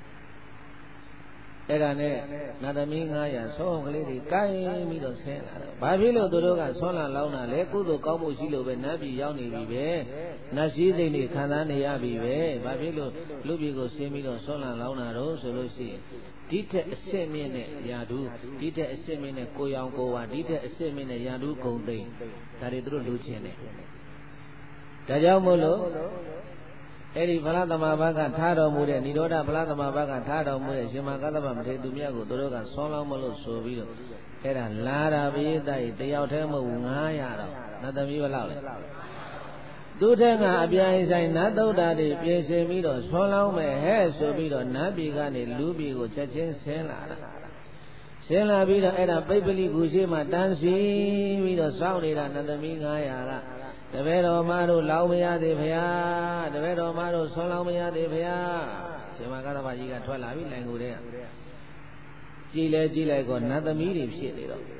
အဲ့ဒါနဲ့နတ်သမီး900ဆောင်းကလေးတွေကိုင်းပြီးတော့ဆင်းလာတယ်ဘာဖြစ်လို့သူတို့ကဆွမ်းလာလောင်းတာလဲကုသိုလ်ကောင်းမှုရှိလို့ပဲနတ်ပြည်ရောက်နေပြီပဲနတ်ရှိစိတ်တွေခံစားနေရပြီပဲဘာဖြစ်လို့လူပြည်ကိုဆင်းပြီးတော့ဆွမ်းလာလောင်းတာတော့ဆိုလို့ရှိရင်ဒီထက်အစ်စ်မြင့်တဲ့ယာဓုဒီထက်အစ်စ်မြင့်တဲ့ကိုရောင်ကိုဝါဒီထက်အစ်စ်မြင့်တဲ့ယာဓုဂုံသိမ့်ဒါတွေသူတို့လူချင်းတယ်ဒါကြောင့်မို့လို့အဲ့ဒီဖလားသမဘာကထားတော်မူတဲ့និရောဓဖလားသမဘာကထားတော်မူတဲ့ရှင်မကတ္တဗမထေရသူမြတ်ကိုသူတို့ကဆွမ်းလောင်းမလို့ဆိုပြီးတော့အဲ့ဒါလာတာပိဋကတယောက်တည်းမဟုတ်900တော့နတ်သမီးဘယ်လောက်လဲသူထက်ကအပြိုင်ဆိုင်နတ်သုဒ္ဓါတွေပြင်ဆင်ပြီးတော့ဆွမ်းလောင်းမယ်ဟဲ့ဆိုပြီးတော့နတ်ပြည်ကနေလူပြည်ကိုချက်ချင်းဆင်းလာတာဆင်းလာပြီးတော့အဲ့ဒါပိပ္ပလိကူရှိမှတန်းစီပြီးတော့စောင့်နေတာနတ်သမီး900ကတပည့်တော်မတို့လောင်းမရသေးဗျာတပည့်တော်မတို့ဆွမ်းလောင်းမရသေးဗျာရှင်မကတ္တဗကြီးကထွက်လာပြီလိုင်ကိုတဲ့ကြည်လိုက်ကောနတ်သမီးတွေဖြစ်နေတော့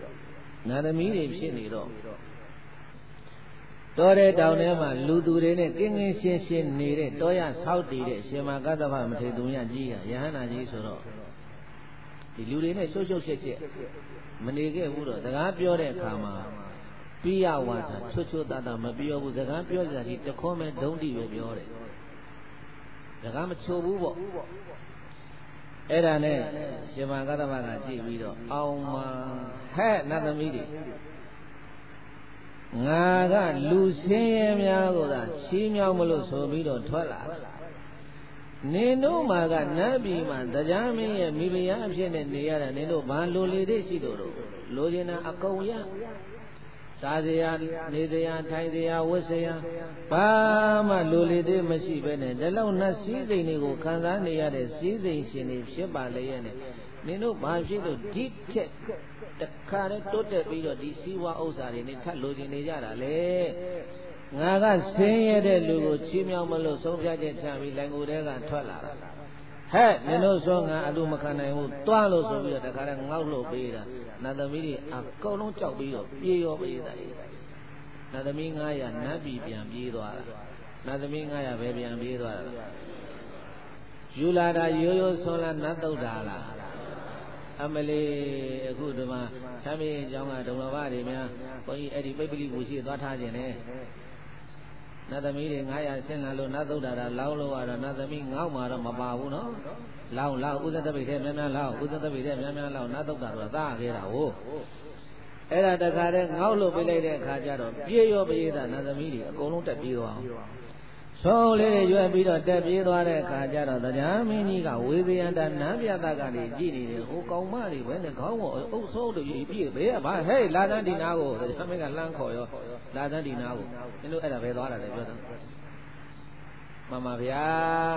တောတဲ့တောင်ထဲမှာလူသူတွေနဲ့ကင်းရှင်းနေတဲ့တောရဆောက်တည်တဲ့ရှင်မကတ္တဗမထေရသူမြတ်ကြီးကယဟန္တာကြီးဆိုတော့ဒီလူတွေနဲ့ရှုပ်ရှက်မနေခဲ့ဘူးတော့စကားပြောတဲ့အခါမှာပိယဝါစာချွတ်တမပြောဘူးစကားပြောကြတာဒီတခွန်းမဲ့ဒုံးတိပဲပြောတယ်စကားမချိုဘူးပေါ့အဲ့ဒါနဲ့ရှင်မကတ္တဗကကြည့်ပြီးတော့အောင်မဟဲ့နတ်သမီးတွေငါကလူဆင်းရဲများကိုသာချီးမြှောက်မလို့ဆိုပြီးတော့ထွက်လာနင်တို့မှာကနတ်ပြည်မှာတရားမင်းရဲ့မိဖုရားအဖြစ်နဲ့နေရတာနင်တို့ဘာလိုလေသေးရှိတော့လိုချင်တာအကုန်ရစားစရာနေစရာထိုင်စရာဝတ်စရာဘာမှလိုလေသေးမရှိပဲနဲ့ဒီလောက်နတ်စည်းစိမ်တွေကိုခံစားနေရတဲ့စည်းစိမ်ရှင်တွေဖြစ်ပါလေရဲ့နဲ့နင်တို့ဘာဖြစ်လို့ဒီထက်တခါတည်းတိုးတက်ပြီးတော့ဒီစီဝါဥစ္စာတွေနဲ့ထပ်လိုချင်နေကြတာလေငါကဆင်းရဲတဲ့လူကိုချီးမြှောက်မလို့ဆုံးဖြတ်ချက်ချပြီးလိုင်ကိုတဲကထွက်လာတာဟဲ့နင်တို့ဆိုငါအလိုမခံနိုင်ဘူးတွားလို့ဆိုပြီးတော့တခါတည်းငေါ့လို့ပေးတာနတ်သမီးတွေအကုန်လုံးကြောက်ပြီးတော့ပြေးရောပေးတာနတ်သမီး900နတ်ပြည်ပြန်ပြေးသွားတာနတ်သမီး900ပဲပြန်ပြေးသွားတာယူလာတာရိုးဆွန်လာနတ်သုဒ္ဓါလားအမလေးအခုဒီမှာသမ်းမင်းအကြောင်းကဒုံတော်ဘာတွေများဘုန်းကြီးအဲ့ဒီပိပ္ပလိဘူရှိသွားထားခြင်းနဲ့နတ်သမီးတွေ900ဆင်းလာလို့နတ်သုဒ္ဓါလောင်းလို့ရတော့နတ်သမီးငေါ့မှာတော့မပါဘူးနော်လောင်းဥစ္စတပိတ်ထဲများများလောင်းဥစ္စတပိတ်ထဲများများလောင်းနတ်သုဒ္ဓါတော့သားခဲ့တာဟုတ်အဲ့ဒါတခါတည်းငေါ့လို့ပြလိုက်တဲ့အခါကျတော့ပြေးရောပြေးတာနတ်သမီးတွေအကုန်လုံးတက်ပြေးသွားအောင်ဆုံးလေးရွယ်ပြီးတော့တက်ပြေးသွားတဲ့အခါကျတော့တရားမင်းကြီးကဝေဇယန္တာနန်းပြသကနေကြည်နေတယ်ဟိုကောင်မတွေပဲနဲ့ခေါင်းပေါ်အုပ်ဆုံးတွေပြည့်ဘေးကဘာဟဲ့လာသန်းဒီနာကိုတရားမင်းကလှမ်းခေါ်ရောလာသန်းဒီနာကိုမင်းတို့အဲ့ဒါပဲသွားတာလေပြောတော့မှန်ပါဗျာ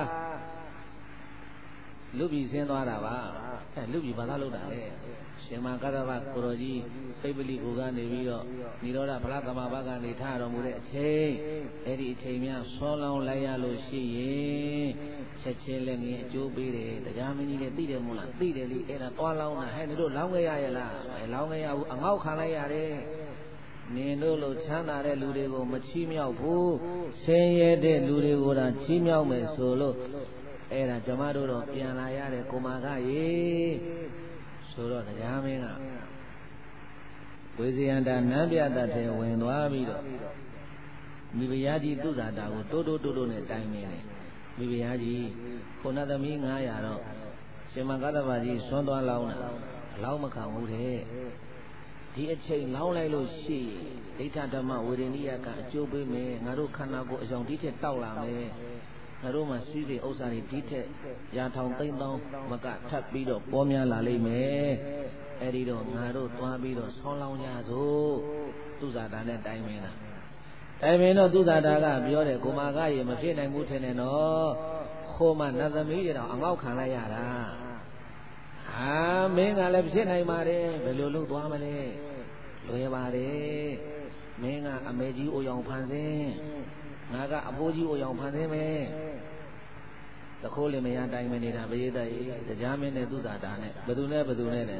လူပြည်ဆင်းသွားတာပါအဲလူပြည်ဘာသာလုပ်တာလဲရှင်မကတ္တဗကိုရောကြီးပိပ္ပလိကိုကနေပြီးတော့និရောဓဖလားသမဘာကနေထားတော်မူတဲ့အချိန်အဲ့ဒီအချိန်များဆောလောင်းလိုက်ရလို့ရှိရင်ချက်ချင်းလည်းငင်းအကျိုးပေးတယ်တရားမင်းကြီးလည်းသိတယ်မို့လားသိတယ်လေအဲ့ဒါသွားလောင်းတာဟဲ့တို့လောင်းခဲ့ရရဲ့လားလောင်းခဲ့ရဘူးအငေါက်ခံလိုက်ရတယ်နင်တို့လိုချမ်းသာတဲ့လူတွေကိုမချီးမြှောက်ဘူးဆင်းရဲတဲ့လူတွေကိုသာချီးမြှောက်မယ်ဆိုလို့အဲ့ဒါကျမတို့တော့ပြန်လာရတယ်ကိုမာကရေဆိုတော့တရားမင်းကဝေဇယန္တာနန်းပြတတ်တဲ့ဝင်သွားပြီးတော့မိဖုရားကြီးသူဇာတာကိုတိုးနဲ့တိုင်နေတယ်မိဖုရားကြီးခုနသမီး900တော့ရှင်မကတ္တဗကြီးဆွမ်းသွားလောင်းတာအလောင်းမခံဘူးတဲ့ဒီအချိန်လောင်းလိုက်လို့ရှိဒိဋ္ဌဓမ္မဝေဒနိယကအကျိုးပေးမယ်ငါတို့ခန္ဓာကိုယ်အကြောင်းဒီထက်တောက်လာမယ်တို့မှာစီးစိမ်ဥစ္စာတွေဒီထက်ရာထောင်သိန်းသောင်းမကထပ်ပြီးတော့ပေါ်များလာလိမ့်မယ်အဲ့ဒီတော့ငါတို့သွားပြီးတော့ဆောင်းလောင်းကြစို့သူဇာတာနဲ့တိုင်မင်းလားတိုင်မင်းတော့သူဇာတာကပြောတယ်ကိုမာကရေမဖြစ်နိုင်ဘူးထင်တယ်နော်ခိုးမှနတ်သမီးတွေတော့အငေါက်ခံလိုက်ရတာဟာမင်းကလည်းဖြစ်နိုင်ပါတယ်ဘယ်လိုလုပ်သွားမလဲလွယ်ပါတယ်မင်းကအမေကြီးအိုရောင်ဖန်ဆင်းငါကအဖိုးကြီးအိုရောင်ဖန်ဆင်းမယ်တခိုးလေမရတိုင်းမနေတာပရိသတ်ကြီးတရားမင်းနဲ့သူဇာတာနဲ့ဘယ်သူနဲ့လဲ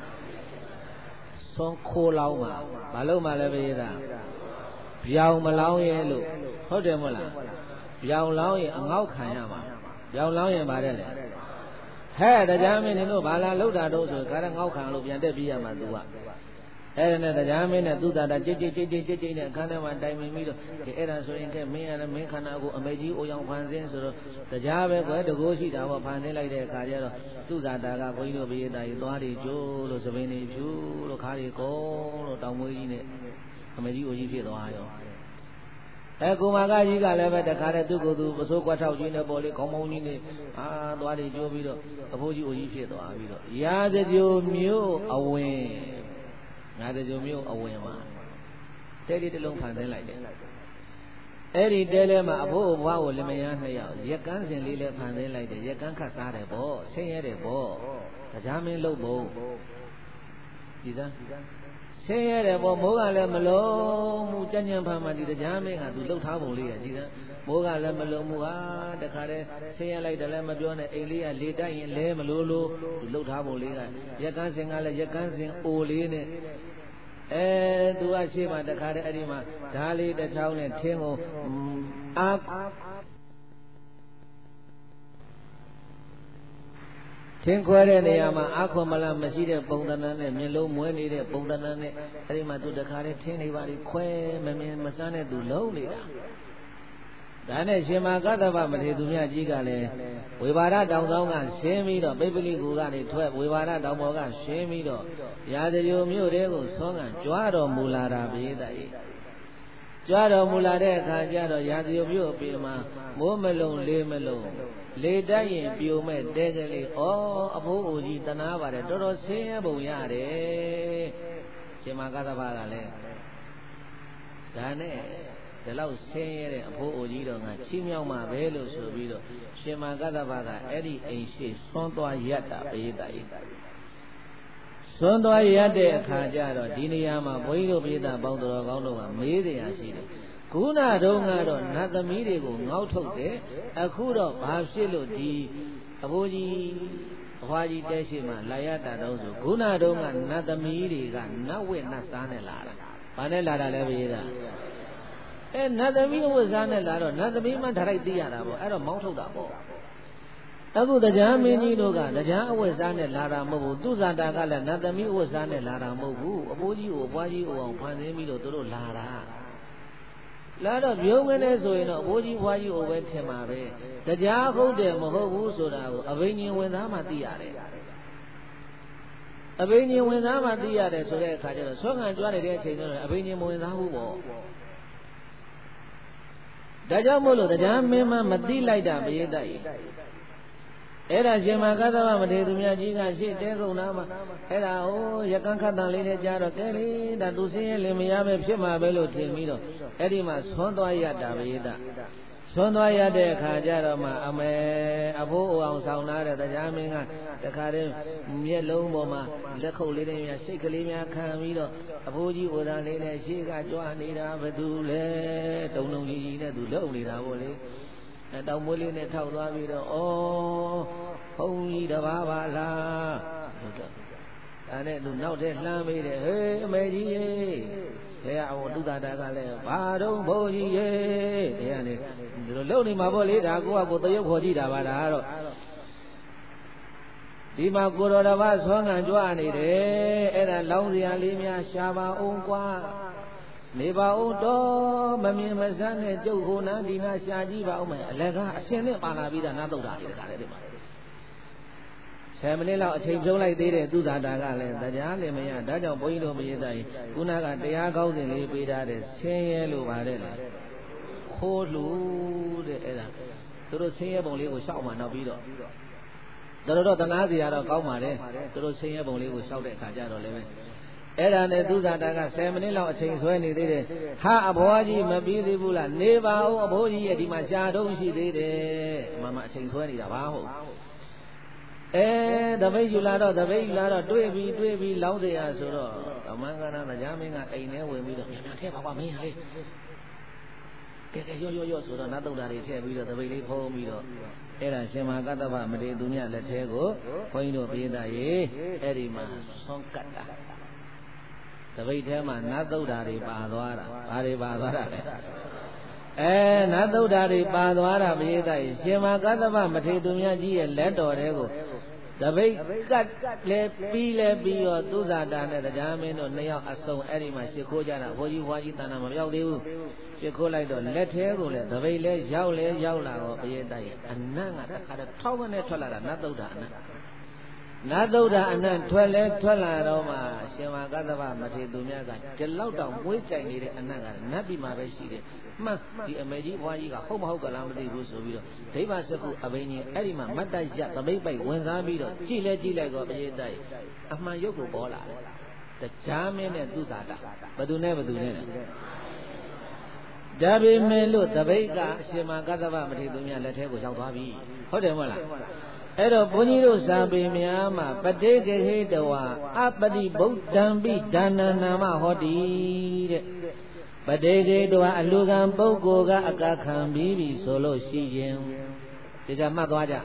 ဆုံးခိုးလောင်းမှာမလုပ်မှလည်းပရိသတ်ပြောင်မလောင်းရဲ့လို့ဟုတ်တယ်မို့လားပြောင်လောင်းရင်အငေါက်ခံရမှာပြောင်လောင်းရင်ပါတယ်လေဟဲ့တရားမင်းတို့ဘာလာလှုပ်တာတော့ဆိုကာရငေါက်ခံလို့ပြန်တက်ပြေးရမှာ तू ကအဲ့ဒါနဲ့တရားမင်းနဲ့သူသာတာကြိတ်နဲ့အခန်းထဲမှာတိုင်ပင်ပြီးတော့ဒီအဲ့ဒါဆိုရင်ကဲမင်းရတယ်မင်းခန္ဓာကိုအမေကြီးအိုရောင်ဖန်ဆင်းဆိုတော့တရားပဲကွယ်တကိုးရှိတာပေါ့ဖန်ဆင်းလိုက်တဲ့အခါကျတော့သူသာတာကဘုန်းကြီးတို့ဘိယတာကြီးသွားတွေကျိုးလို့သပင်းတွေဖြူလို့ခါးတွေကုန်းလို့တောင်မွေးကြီးနဲ့အမေကြီးအိုကြီးဖြစ်သွားရောကိုမာကကြီးကလည်းပဲတခါတည်းသူ့ကိုယ်သူပစိုးကွက်ထောက်ကြီးနဲ့ပေါ်လေခေါင်းမောင်းကြီးနဲ့သွားတွေကျိုးပြီးတော့အဖိုးကြီးအိုကြီးဖြစ်သွားပြီးတော့ရာဇကြိုမျိုးအဝင်ငါတကြုံမျိုးအဝင်မှာတဲလေးတစ်လုံးဖန်ဆင်းလိုက်တယ်အဲ့ဒီတဲလဲမှာအဖိုးအဘွားကိုလင်မယားနှစ်ယောက်ရက်ကန်းစင်လေးလည်းဖန်ဆင်းလိုက်တယ်ရက်ကန်းခတ်စားတယ်ဗောဆင်းရဲတယ်ဗောတရားမင်းလုပ်ဖို့ကြည်သားဆင်းရဲတယ်ဗောမိုးကလည်းမလုံးမှုကြံ့ကြံ့ဖန်မှဒီတရားမင်းကသူလှုပ်ထားပုံလေးရကြည်သားမိုးကလည်းမလုံးမှုဟာတခါတည်းဆင်းရဲလိုက်တယ်လည်းမပြောနဲ့အိမ်လေးကလေတိုက်ရင်လဲမလို့လို့သူလှုပ်ထားပုံလေးကရက်ကန်းစင်ကလည်းရက်ကန်းစင်အိုလေးနဲ့သူကရှေ့မှာတခါတည်းအဲ့ဒီမှာဓာလေးတစ်ချောင်းနဲ့ထင်းကိုထင်းခွဲတဲ့နေရာမှာအာခွန်မလားမရှိတဲ့ပုံသဏ္ဍာန်နဲ့မျက်လုံးမွဲနေတဲ့ပုံသဏ္ဍာန်နဲ့အဲ့ဒီမှာသူတခါတည်းထင်းနေပါလိခွဲမမြင်မစမ်းတဲ့သူလုံးနေတာဒါနဲ့ရှင်မကတ္တဗမထေသူမြတ်ကြီးကလည်းဝေဘာရတောင်ဆောင်ကရှင်းပြီးတော့ပိပလိကူကနေထွက်ဝေဘာရတောင်ပေါ်ကရှင်းပြီးတော့ရာဇဂိုမြို့တဲကိုဆွမ်းကကြွားတော်မူလာတာပိဋက၏ကြွားတော်မူလာတဲ့အခါကျတော့ရာဇဂိုမြို့အပြင်မှာမိုးမလုံးလေးမလုံးလေတိုက်ရင်ပြိုမဲ့တဲကလေးဩအဖိုးအိုကြီးတနာပါတယ်တော်တော်ဆင်းရဲပုံရတယ်ရှင်မကတ္တဗကလည်းဒါနဲ့ဒီလောက်ဆင်းရဲတဲ့အဖိုးအိုကြီးတော်ကချီးမြှောက်မှာပဲလို့ဆိုပြီးတော့ရှင်မကတ္တဗကအဲ့ဒီအိမ်ရှိဆွမ်းသွားရတာပိဋက၏ဆွမ်းသွားရတဲ့အခါကျတော့ဒီနေရာမှာဘုန်းကြီးတို့ပိဋကပေါင်းတော်ကောင်းတို့ကမေးတရားရှိတယ်ခုနတုန်းကတော့နတ်သမီးတွေကိုငေါက်ထုတ်တယ်အခုတော့ဘာဖြစ်လို့ဒီအဖိုးကြီးအဖွားကြီးတဲရှိမှလာရတာတော့ဆိုခုနတုန်းကနတ်သမီးတွေကနတ်ဝိနတ်စားနဲ့လာတာဘာနဲ့လာတာလဲပိဋကနတ်သမီးဝတ်စားနဲ့လာတော့နတ်သမီးမှဓာတ်ရိုက်သိရတာပေါ့အဲ့တော့မောင်းထုတ်တာပေါ့အခုတရားမင်းကြီးတို့ကတရားအဝတ်စားနဲ့လာတာမဟုတ်ဘူးသူဇာတာကလည်းနတ်သမီးဝတ်စားနဲ့လာတာမဟုတ်ဘူးအဖိုးကြီးကိုအဖွားကြီးကိုအောင်ဖန်ဆင်းပြီးတော့သူတို့လာတာလာတော့ပြုံးကနေဆိုရင်တော့အဖိုးကြီးဖွားကြီးကိုပဲထင်ပါပဲတရားဟုတ်တယ်မဟုတ်ဘူးဆိုတာကိုအဘိညာဉ်ဝင်သားမှသိရတယ်အဘိညာဉ်ဝင်သားမှသိရတယ်ဆိုတဲ့အခါကျတော့ဆွမ်းခံကြွားနေတဲ့အချိန်ကျတော့အဘိညာဉ်မဝင်သားဘူးပေါ့ဒါကြောင့်မို့လို့တရားမင်းမသိလိုက်တာပိဋက၏အဲ့ဒါရှင်မကတ္တဗမထေသူမြတ်ကြီးကရှေ့တဲကုန်သားမှာအဲ့ဒါဟိုရကန်းခတ်တန်လေးနဲ့ကြားတော့ကဲလေဒါသူစင်းရဲလင်မယားပဲဖြစ်မှာပဲလို့ထင်ပြီးတော့အဲ့ဒီမှာဆွမ်းသွားရတာပိဋကဆွမ်းသွားရတဲ့အခါကျတော့မှအမေအဖိုးအိုအောင်ဆောင်လာတဲ့တရားမင်းကတခါတည်းမျက်လုံးပေါ်မှာလက်ခုပ်လေးတွေများစိတ်ကလေးများခံပြီးတော့အဖိုးကြီးအိုသားလေးနဲ့ရှေ့ကကြွားနေတာဘသူလဲတုံကြီးကြီးနဲ့သူလုံနေတာပေါ့လေတောင်မွေးလေးနဲ့ထောက်သွားပြီးတော့ဩဘုန်းကြီးတပါးပါလားဒါနဲ့သူနောက်ထပ်လှမ်းပေးတယ်ဟေးအမေကြီးရေတရားဟိုတုဒ္ဒတာကလည်းဘာတော့ဘုန်းကြီးရေတရားနဲ့ဒီလိုလုံနေမှာပေါ့လေဒါကိုတရုပ်ခေါ်ကြည့်တာပါဒါကတော့ဒီမှာကိုတော်တစ်ပါးဆွမ်းခံကြွနေတယ်အဲ့ဒါလောင်းစရာလေးများရှာပါအောင်ကွာနေပါဦးတော့မမြင်မစမ်းနဲ့ကြုတ်ဟိုနာဒီနာရှာကြည့်ပါဦးမယ်အလကအရှင်နဲ့ပါလာပြီးတာနားတုတ်တာလေတခါလေဒီမှာ10မိနစ်လောက်အချိန်ဖြုံးလိုက်သေးတယ်သူသာတာကလည်းတရားလည်းမရဒါကြောင့်ဘုန်းကြီးတို့မရတဲ့ခုနကတရားကောင်းစဉ်လေးပေးထားတဲ့ဆင်းရဲလို့ပါတယ်လေခိုးလူတဲ့အဲ့ဒါသူတို့ဆင်းရဲပုံလေးကိုရှောက်မှနောက်ပြီးတော့တော်တနာစီရတော့ကောင်းပါလေသူတို့ဆင်းရဲပုံလေးကိုရှောက်တဲ့အခါကျတော့လည်းပဲအဲ့ဒါနဲ့သူဇာတာက10မိနစ်လောက်အချိန်ဆွဲနေသေးတယ်ဟာအဘွားကြီးမပြီးသေးဘူးလားနေပါဦးအဘိုးကြီးရဲ့ဒီမှာရှားတုံးရှိသေးတယ်မအချိန်ဆွဲနေတာဘာဟုတ်တပိတ်ယူလာတော့တွေးပြီးလောင်းတရားဆိုတော့အမန်ကနာတရားမင်းကအိမ်ထဲဝင်ပြီးတော့မြန်ထဲပါမင်းလေကဲရော့ဆိုတော့နတ်တုတ်တာတွေထည့်ပြီးတော့တပိတ်လေးဖုံးပြီးတော့အဲ့ဒါရှင်မကတ္တဗမထေသူမြတ်လက်ထဲကိုဘုန်းကြီးတို့ပြေးတာရေအဲ့ဒီမှာဆွန့်ကတ်တာတပိတ်ထဲမှာနတ်တုတ်တာတွေပါသွားတာဘာတွေပါသွားတာလဲနတ်တုတ်တာတွေပါသွားတာပြေးတာရေရှင်မကတ္တဗမထေသူမြတ်ကြီးရဲ့လက်တော်ထဲကိုတပိတ်ကတ်လဲပြီးတော့သူဇာတာနဲ့တရားမင်းတို့နှစ်ယောက်အစုံအဲ့ဒီမှာရှ िख ိုးကြတာဘိုးကြီးဘွားကြီးတဏ္ဍာမပြောက်သေးဘူးရှ िख ိုးလိုက်တော့လက်သေးကိုလည်းတပိတ်လဲရောက်လာတော့ဘယေတရဲ့အနံ့ကတခါတော့ထောက်ကနေထွက်လာတာနတ်သုဒ္ဓအနံ့ထွက်လာတော့မှရှင်မကတ္တဗမထေသူမြတ်ကဒီလောက်တောင်မွေးကြိုင်နေတဲ့အနံ့ကနတ်ပြည်မှာပဲရှိတယ်မှန်ဒီအမေကြီးဘွားကြီးကဟုတ်မဟုတ်ကလားမသိဘူးဆိုပြီးတော့ဒိဗ္ဗစကုအဘိညာဉ်အဲ့ဒီမှာမတ်တရသမိတ်ပိုက်ဝင်စားပြီးတော့ကြည့်လိုက်တော့ဘယေတရဲ့အမှန်ရုပ်ကိုပေါ်လာတယ်တရားမင်းနဲ့သူဇာတာဘသူနဲ့လဲဒါပေမဲ့လို့တပိတ်ကအရှင်မကတ္တဗမထေသူမြတ်လက်ထဲကိုရောက်သွားပြီဟုတ်တယ်မဟုတ်လားအဲ့တော့ဘုန်းကြီးတို့ဇာပေများမှာပတေကေဟိတဝါအပတိဗုဒ္ဓံပိဒါနနာမဟောတိတဲ့ပတေကေတဝါအလူကံပုဂ္ဂိုလ်ကအကခံပြီးပြီဆိုလို့ရှိရင်ဒီကမှတ်သွားကြ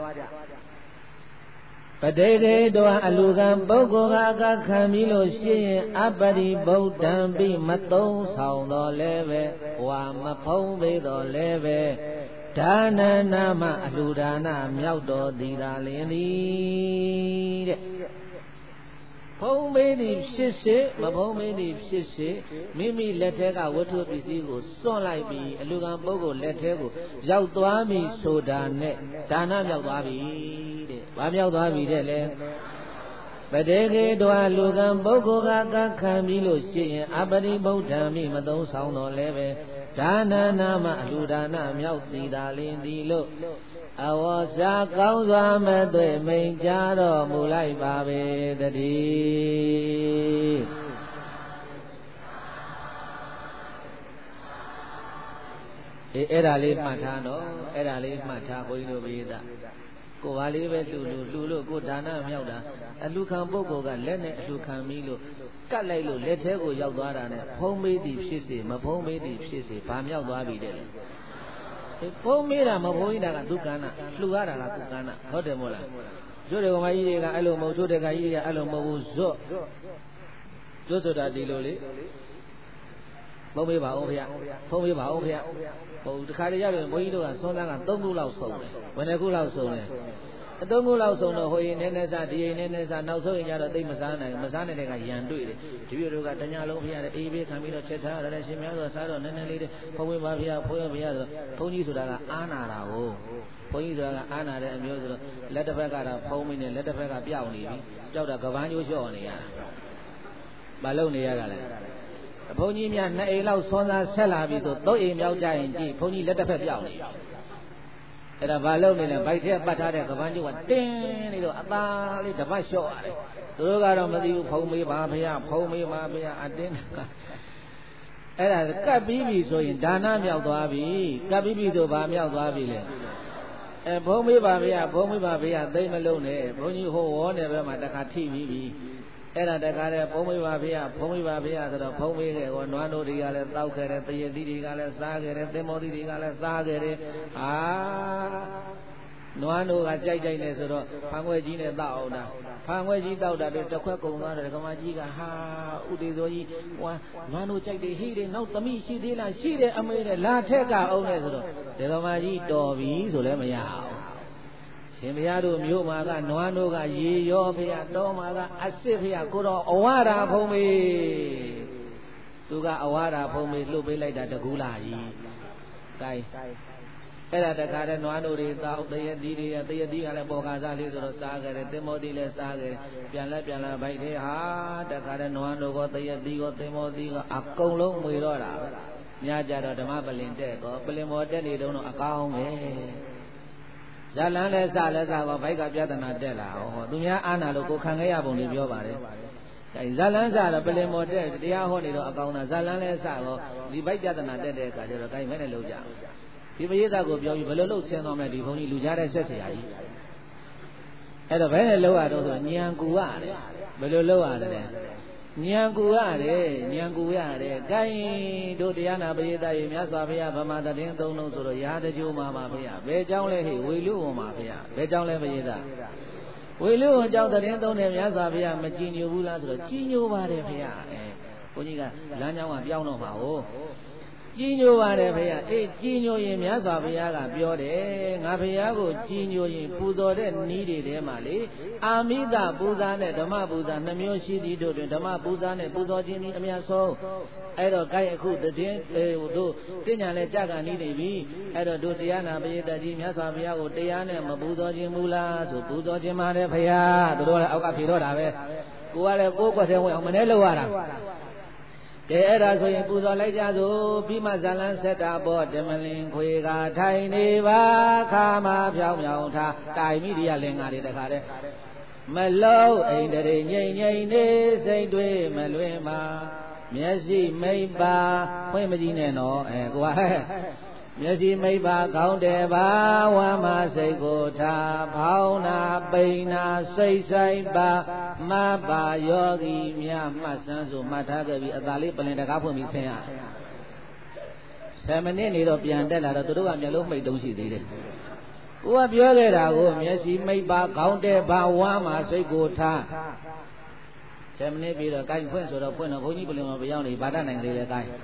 ပတေကေတဝါအလူကံပုဂ္ဂိုလ်ကအကခံပြီးလို့ရှိရင်အပတိဗုဒ္ဓံပိမသုံးဆောင်တော်လဲပဲဝါမဖုံးပေးတော်လဲပဲဒါနနာမအလူဒါနမြောက်တော်သည်သာလင်းသည်တဲ့ဖုံးပေးသည်ဖြစ်စေမဖုံးပေးသည်ဖြစ်စေမိမိလက်ထဲကဝတ္ထုပစ္စည်းကိုစွန့်လိုက်ပြီးအလူကံပုဂ္ဂိုလ်လက်ထဲကိုရောက်သွားပြီဆိုတာနဲ့ဒါနမြောက်သွားပြီတဲ့ဘာမြောက်သွားပြီတဲ့လဲပတေကေတောလူကံပုဂ္ဂိုလ်ကခံပြီးလို့ရှိရင်အပရိဗုဒ္ဓံမိမသုံးဆောင်တော်လဲပဲဒါနနာမအလူဒါနမြောက်သည်သာလင်းသည်လို့အဝေါ်စာကောင်းစွာမသွေမိန်ကြတော်မူလိုက်ပါပေတည်းအဲ့ဒါလေးမှတ်ထားနော်အဲ့ဒါလေးမှတ်ထားဘုန်းကြီးတို့ပိဿကိုဘာလေးပဲလှူလို့ကိုဒါနမြောက်တာအလူခံပုဂ္ဂိုလ်ကလက်နဲ့အလူခံပြီးလို့ကတ်လိုက်လို့လက်ထဲကိုရောက်သွားတာနဲ့ဖုံးမေးသည်ဖြစ်စေမဖုံးမေးသည်ဖြစ်စေဘာမြောက်သွားပြီတဲ့လေဖုံးမေးတာမဖုံးရတာကဒုက္ခနာလှူရတာကကုက္ခနာဟုတ်တယ်မို့လားကျွတ်တယ်ကောင်မကြီးတွေကအဲ့လိုမဟုတ်ကျွတ်တဲ့ကကြီးတွေကအဲ့လိုမဟုတ်ဘူးဇွတ်ဆိုတာဒီလိုလေဖုံးမေးပါဦးဗျာဖုံးမေးပါဦးဗျာဟုတ်တခါတည်းရတယ်ဘုန်းကြီးတို့ကဆွမ်းသားက3ခုလောက်ဆုံးတယ်ဘယ်နှခုလောက်ဆုံးလဲ3ခုလောက်ဆုံးတော့ဟိုရင်နဲ့စားဒီရင်နဲ့စားနောက်ဆုံးရင်ကျတော့သိမစားနိုင်တဲ့ကရန်တွေ့တယ်ဒီပြတို့ကတညာလုံးဖျားတယ်အေးဘေးခံပြီးတော့ချက်ထားရတယ်ရှင်များတို့စားတော့နည်းနည်းလေးဖုံးဝေးပါဗျာဖုံးရဗျာဆိုဘုန်းကြီးဆိုတာကအာနာတာကိုဘုန်းကြီးဆိုတာကအာနာတဲ့အမျိုးဆိုတော့လက်တစ်ဖက်ကတော့ဖုံးမင်းနဲ့လက်တစ်ဖက်ကပြောက်နေပြီပြောက်တာကပန်းကျိုးလျှော့နေရတာမလုပ်နေရတာလဲဘုန်းကြီးများ2အိမ်လောက်ဆွမ်းသားဆက်လာပြီဆို3အိမ်မြောက်ကြရင်ကြည့်ဘုန်းကြီးလက်တစ်ဖက်ပြောက်နေပြီအဲ့ဒါဘာလုပ်နေလဲဗိုက်ထဲပတ်ထားတဲ့ကပန်းကျိုးကတင်းနေတော့အသာလေးတပတ်လျှော့ရတယ်သူတို့ကတော့မသိဘူးဖုံးမေးပါဗျာဖုံးမေးပါဗျာအတင်းအဲ့ဒါကပ်ပြီးပြီဆိုရင်ဒါနမြောက်သွားပြီကပ်ပြီးပြီဆိုဘာမြောက်သွားပြီလဲဖုံးမေးပါဗျာဖုံးမေးပါဗျာသိမလုံးနဲ့ဘုန်းကြီးဟိုဝေါ်နေဘက်မှာတခါထိပြီးပြီအဲ့ဒါတခါတည်းဖုံးမေးပါဗျာဖုံးမေးပါဗျာဆိုတော့ဖုံးမေးခဲ့ကောနွားတို့တွေကလည်းတောက်ခဲ့တယ်တရေသီးတွေကလည်းစားခဲ့တယ်သင်္ဘောသီးတွေကလည်းစားခဲ့တယ်နွားတို့ကကြိုက်နေဆိုတော့ဖန်ခွဲကြီးနဲ့တောက်အောင်တာဖန်ခွဲကြီးတောက်တာတို့တစ်ခွက်ကုံသွားတယ်ကမကြီးကဟာဥဒေသောကြီးဟွာနွားတို့ကြိုက်တယ်ဟိတယ်နောက်သမီးရှိသေးလားရှိတယ်အမေတဲ့လာထက်ကအောင်နေဆိုတော့ဒီကမကြီးတော်ပြီဆိုလည်းမရအောင်ရှင်ဘုရားတို့မြို့မှာကနွားတို့ကရေရောဖေရတော်မှာကအစ်စ်ဖေရကိုတော့အဝါရာဖုံးမေသူကအဝါရာဖုံးမေလှုပ်ပေးလိုက်တာတကူလာကြီးကဲအဲ့ဒါတခါတည်းနွားတို့တွေတောက်တရသီးတွေကတရသီးကလည်းပေါ်ကားစားလေးဆိုတော့စားကြတယ်သင်္ဘောသီးလည်းစားကြတယ်ပြန်လာဗိုက်ထဲဟာတခါတည်းနွားတို့ကတရသီးကသင်္ဘောသီးကအကုန်လုံးမွေတော့တာပဲညကြတော့ဓမ္မပလင်တက်ကောပလင်မော်တက်နေတော့အကောင်းပဲဇာလန်းလဲစလဲစကောဘိုက်ကပြဿနာတက်လာဟောသူများအာနာလို့ကိုခံခဲ့ရပုံတွေပြောပါတယ်အဲဇာလန်းစတော့ပလင်မော်တက်တရားဟောနေတော့အကောင်သာဇာလန်းလဲစကောဒီဘိုက်ပြဿနာတက်တဲ့အခါကျတော့ကိုင်မဲနဲ့လုံးကြဒီပရိသတ်ကိုပြောပြီးဘယ်လိုလုပ်ဆင်းသွားမလဲဒီဘုန်းကြီးလူကြားတဲ့ဆက်ဆရာကြီးအဲ့တော့ဘယ်နဲ့လုံးရတော့ဆိုညံကူရတယ်ဘယ်လိုလုံးရတယ်ညံကူရတယ်ညံကူရတယ်ကိုင်တို့တရားနာပရိသတ်ရေမြတ်စွာဘုရားဗမာတည်သုံးလုံးဆိုတော့ရာတကြိုးမှာပါဗျာဘယ်ကြောင်းလဲဟိဝေလူဝံမှာဗျာဘယ်ကြောင်းလဲပရိသတ်ဝေလူဝံကြောင်းတည်သုံးတယ်မြတ်စွာဘုရားမကြည်ညိုဘူးလားဆိုတော့ကြည်ညိုပါတယ်ဗျာဘုန်းကြီးကလမ်းကြောင်းကပြောင်းတော့မှာဟုတ်ကြည်ညိုပါတယ်ဖေရအေးကြည်ညိုရင်မြတ်စွာဘုရားကပြောတယ်ငါဘုရားကိုကြည်ညိုရင်ပူဇော်တဲ့နည်းတွေထဲမှာလေအာမိတပူဇာနဲ့ဓမ္မပူဇာနှမျိုးရှိသည်တို့တွင်ဓမ္မပူဇာနဲ့ပူဇော်ခြင်းဤအများဆုံးအဲ့တော့ကိုက်အခုတည်တို့တင်ညာလဲကြကနည်းနေပြီအဲ့တော့တို့တရားနာပရိသတ်ကြီးမြတ်စွာဘုရားကိုတရားနဲ့မပူဇော်ခြင်းမူလားဆိုပူဇော်ခြင်းပါတယ်ဖေရတို့လည်းအောက်ကဖြေတော့တာပဲကိုကလည်းကိုယ်ကွက်တဲ့ဝင်အောင်မနေလို့ရတာကဲအဲ့ဒါဆိုရင်ပူဇော်လိုက်ကြစို့ပြီးမှဇလန်းဆက်တာပေါ့ဓမ္မလင်ခွေကထိုင်နေပါခါမဖြောင်းဖြောင်းထားတိုင်မိဒီရလင်္ကာတွေတခါတည်းမလုံးအိမ်တရေငိမ့်ငိမ့်နေစိတ်တွေမလွင်ပါမျက်စိမိတ်ပါဖွင့်မကြည့်နဲ့နော်ကိုကမျက်စိမိတ်ပါကောင်းတယ်ပါဝမ်းမစိတ်ကိုထားဖောင်းနာပိန်နာစိတ်ဆိုင်ပါမပါယောဂီများမှတ်စမ်းဆိုမှတ်ထားခဲ့ပြီးအသာလေးပလင်တကားဖွင့်ပြီးဆင်းရ10မိနစ်နေတော့ပြန်တက်လာတော့သူတို့ကမျက်လုံးမိတ်တုံးရှိသေးတယ်ကိုကပြောခဲ့တာကိုမျက်စိမိတ်ပါကောင်းတယ်ပါဝမ်းမစိတ်ကိုထား10မိနစ်ပြီးတော့ကိုင်းဖွင့်ဆိုတော့ဖွင့်တော့ဘုန်းကြီးပလင်မှာပြောင်းနေဗာဒနိုင်သေးလေကိုင်း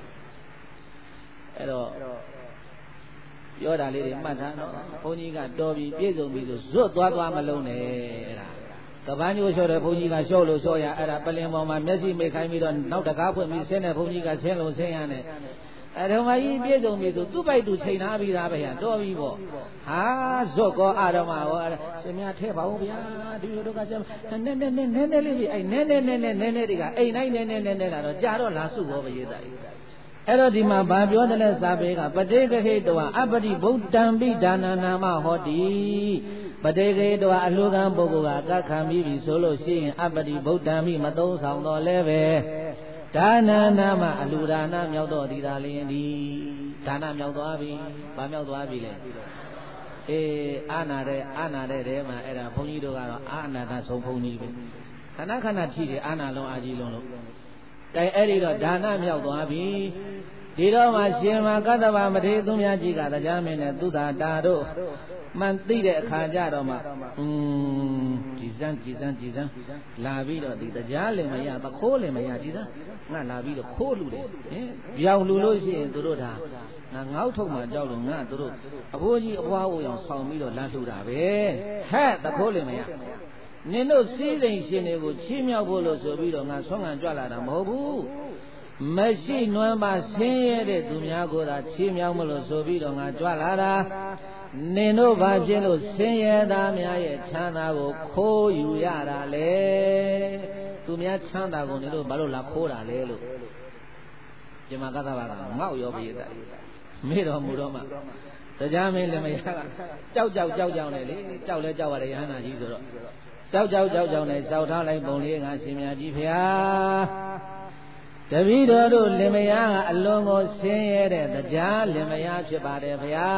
အဲ့တော့ပြောတာလေးတွေမှတ်ထားတော့ဘုန်းကြီးကတော်ပြီပြည့်စုံပြီဆိုဇွတ်သွားမလုံးနဲ့အဲ့ဒါကပန်းညိုးလျှော့တဲ့ဘုန်းကြီးကလျှော့လို့လျှော့ရအဲ့ဒါပလင်ပေါ်မှာမျက်စိမိတ်ခိုင်းပြီးတော့နောက်တကားဖွင့်ပြီးဆင်းတဲ့ဘုန်းကြီးကဆင်းလို့ဆင်းရတဲ့အဲ့ဓမ္မကြီးပြည့်စုံပြီဆိုသူ့ပိုက်သူချိန်ထားပြီးသားပဲဟာတော်ပြီပေါ့ဟာဇွတ်ကောအာဓမ္မရောအဲ့ရှင်များထဲပါဦးဗျာဒီလိုတော့ကကျနည်းလေးပြီအဲ့နည်းတွေကအိမ်တိုင်းနည်းလာတော့ကြာတော့လာစုဘောပရိသတ်အဲ့တော့ဒီမှာဗာပြောတယ်လဲစာပေကပတိကဟိတဝအပတိဗုဒ္ဓံပိဒါနနာမဟောတိပတိကဟိတဝအလှကံပုဂ္ဂိုလ်ကကခံပြီးပြီဆိုလို့ရှိရင်အပတိဗုဒ္ဓံပိမသုံးဆောင်တော့လဲပဲဒါနနာမအလှဒါနမြောက်တော့ဒီသာလင်းဒီဒါနမြောက်သွားပြီဗာမြောက်သွားပြီလေအေးအာနာတဲ့တဲမှာအဲ့ဒါဘုန်းကြီးတို့ကတော့အာနာတဆုံးဘုန်းကြီးပဲခဏခဏထိတယ်အာနာလုံးအာကြီးလုံးလို့တိုင်အဲ့ဒီတော့ဒါနမြောက်သွားပြီဒီတော့မှရှင်မကတ္တဗမထေရသူများကြီးကတရားမင်းနဲ့သုသာတာတို့မှန်သိတဲ့အခါကျတော့မှကြည်စမ်းလာပြီးတော့ဒီတရားလင်မရသခိုးလင်မရကြည်စမ်းငါလာပြီးတော့ခိုးလူတယ်ဟင်ပြောင်လူလို့ရှိရင်တို့ဒါငါငေါ့ထုတ်မှကြောက်လို့ငါတို့အဖိုးကြီးအဖွားအိုးအောင်ဆောင်ပြီးတော့လမ်းလှူတာပဲဟဲ့သခိုးလင်မရနင်တို့စည်းစိမ်ရှင်တွေကိုချီးမြှောက်ဖို့လို့ဆိုပြီးတော့ငါဆွမ်းခံကြွလာတာမဟုတ်ဘူးမရှိနွမ်းပါဆင်းရဲတဲ့သူများကိုသာချီးမြှောက်မလို့ဆိုပြီးတော့ငါကြွလာတာနင်တို့ဘာဖြစ်လို့ဆင်းရဲသားများရဲ့ချမ်းသာကိုခိုးယူရတာလဲသူများချမ်းသာကိုနင်တို့ဘာလို့လာခိုးတာလဲလို့ဒီမှာကသဘာကငေါ့ရောပြည့်တယ်မေ့တော်မူတော့မှတရားမင်းလည်းမရကကြောက်နေလေကြောက်လဲကြောက်ရတယ်ယဟန္တာကြီးဆိုတော့ကြောက်နဲ့ကြောက်ထားလိုက်ပုံလေးငါရှင်မြတ်ကြီးဖေဟာတပည့်တော်တို့လင်မယားကအလွန်ကိုဆင်းရဲတဲ့တရားလင်မယားဖြစ်ပါတယ်ဖေဟာ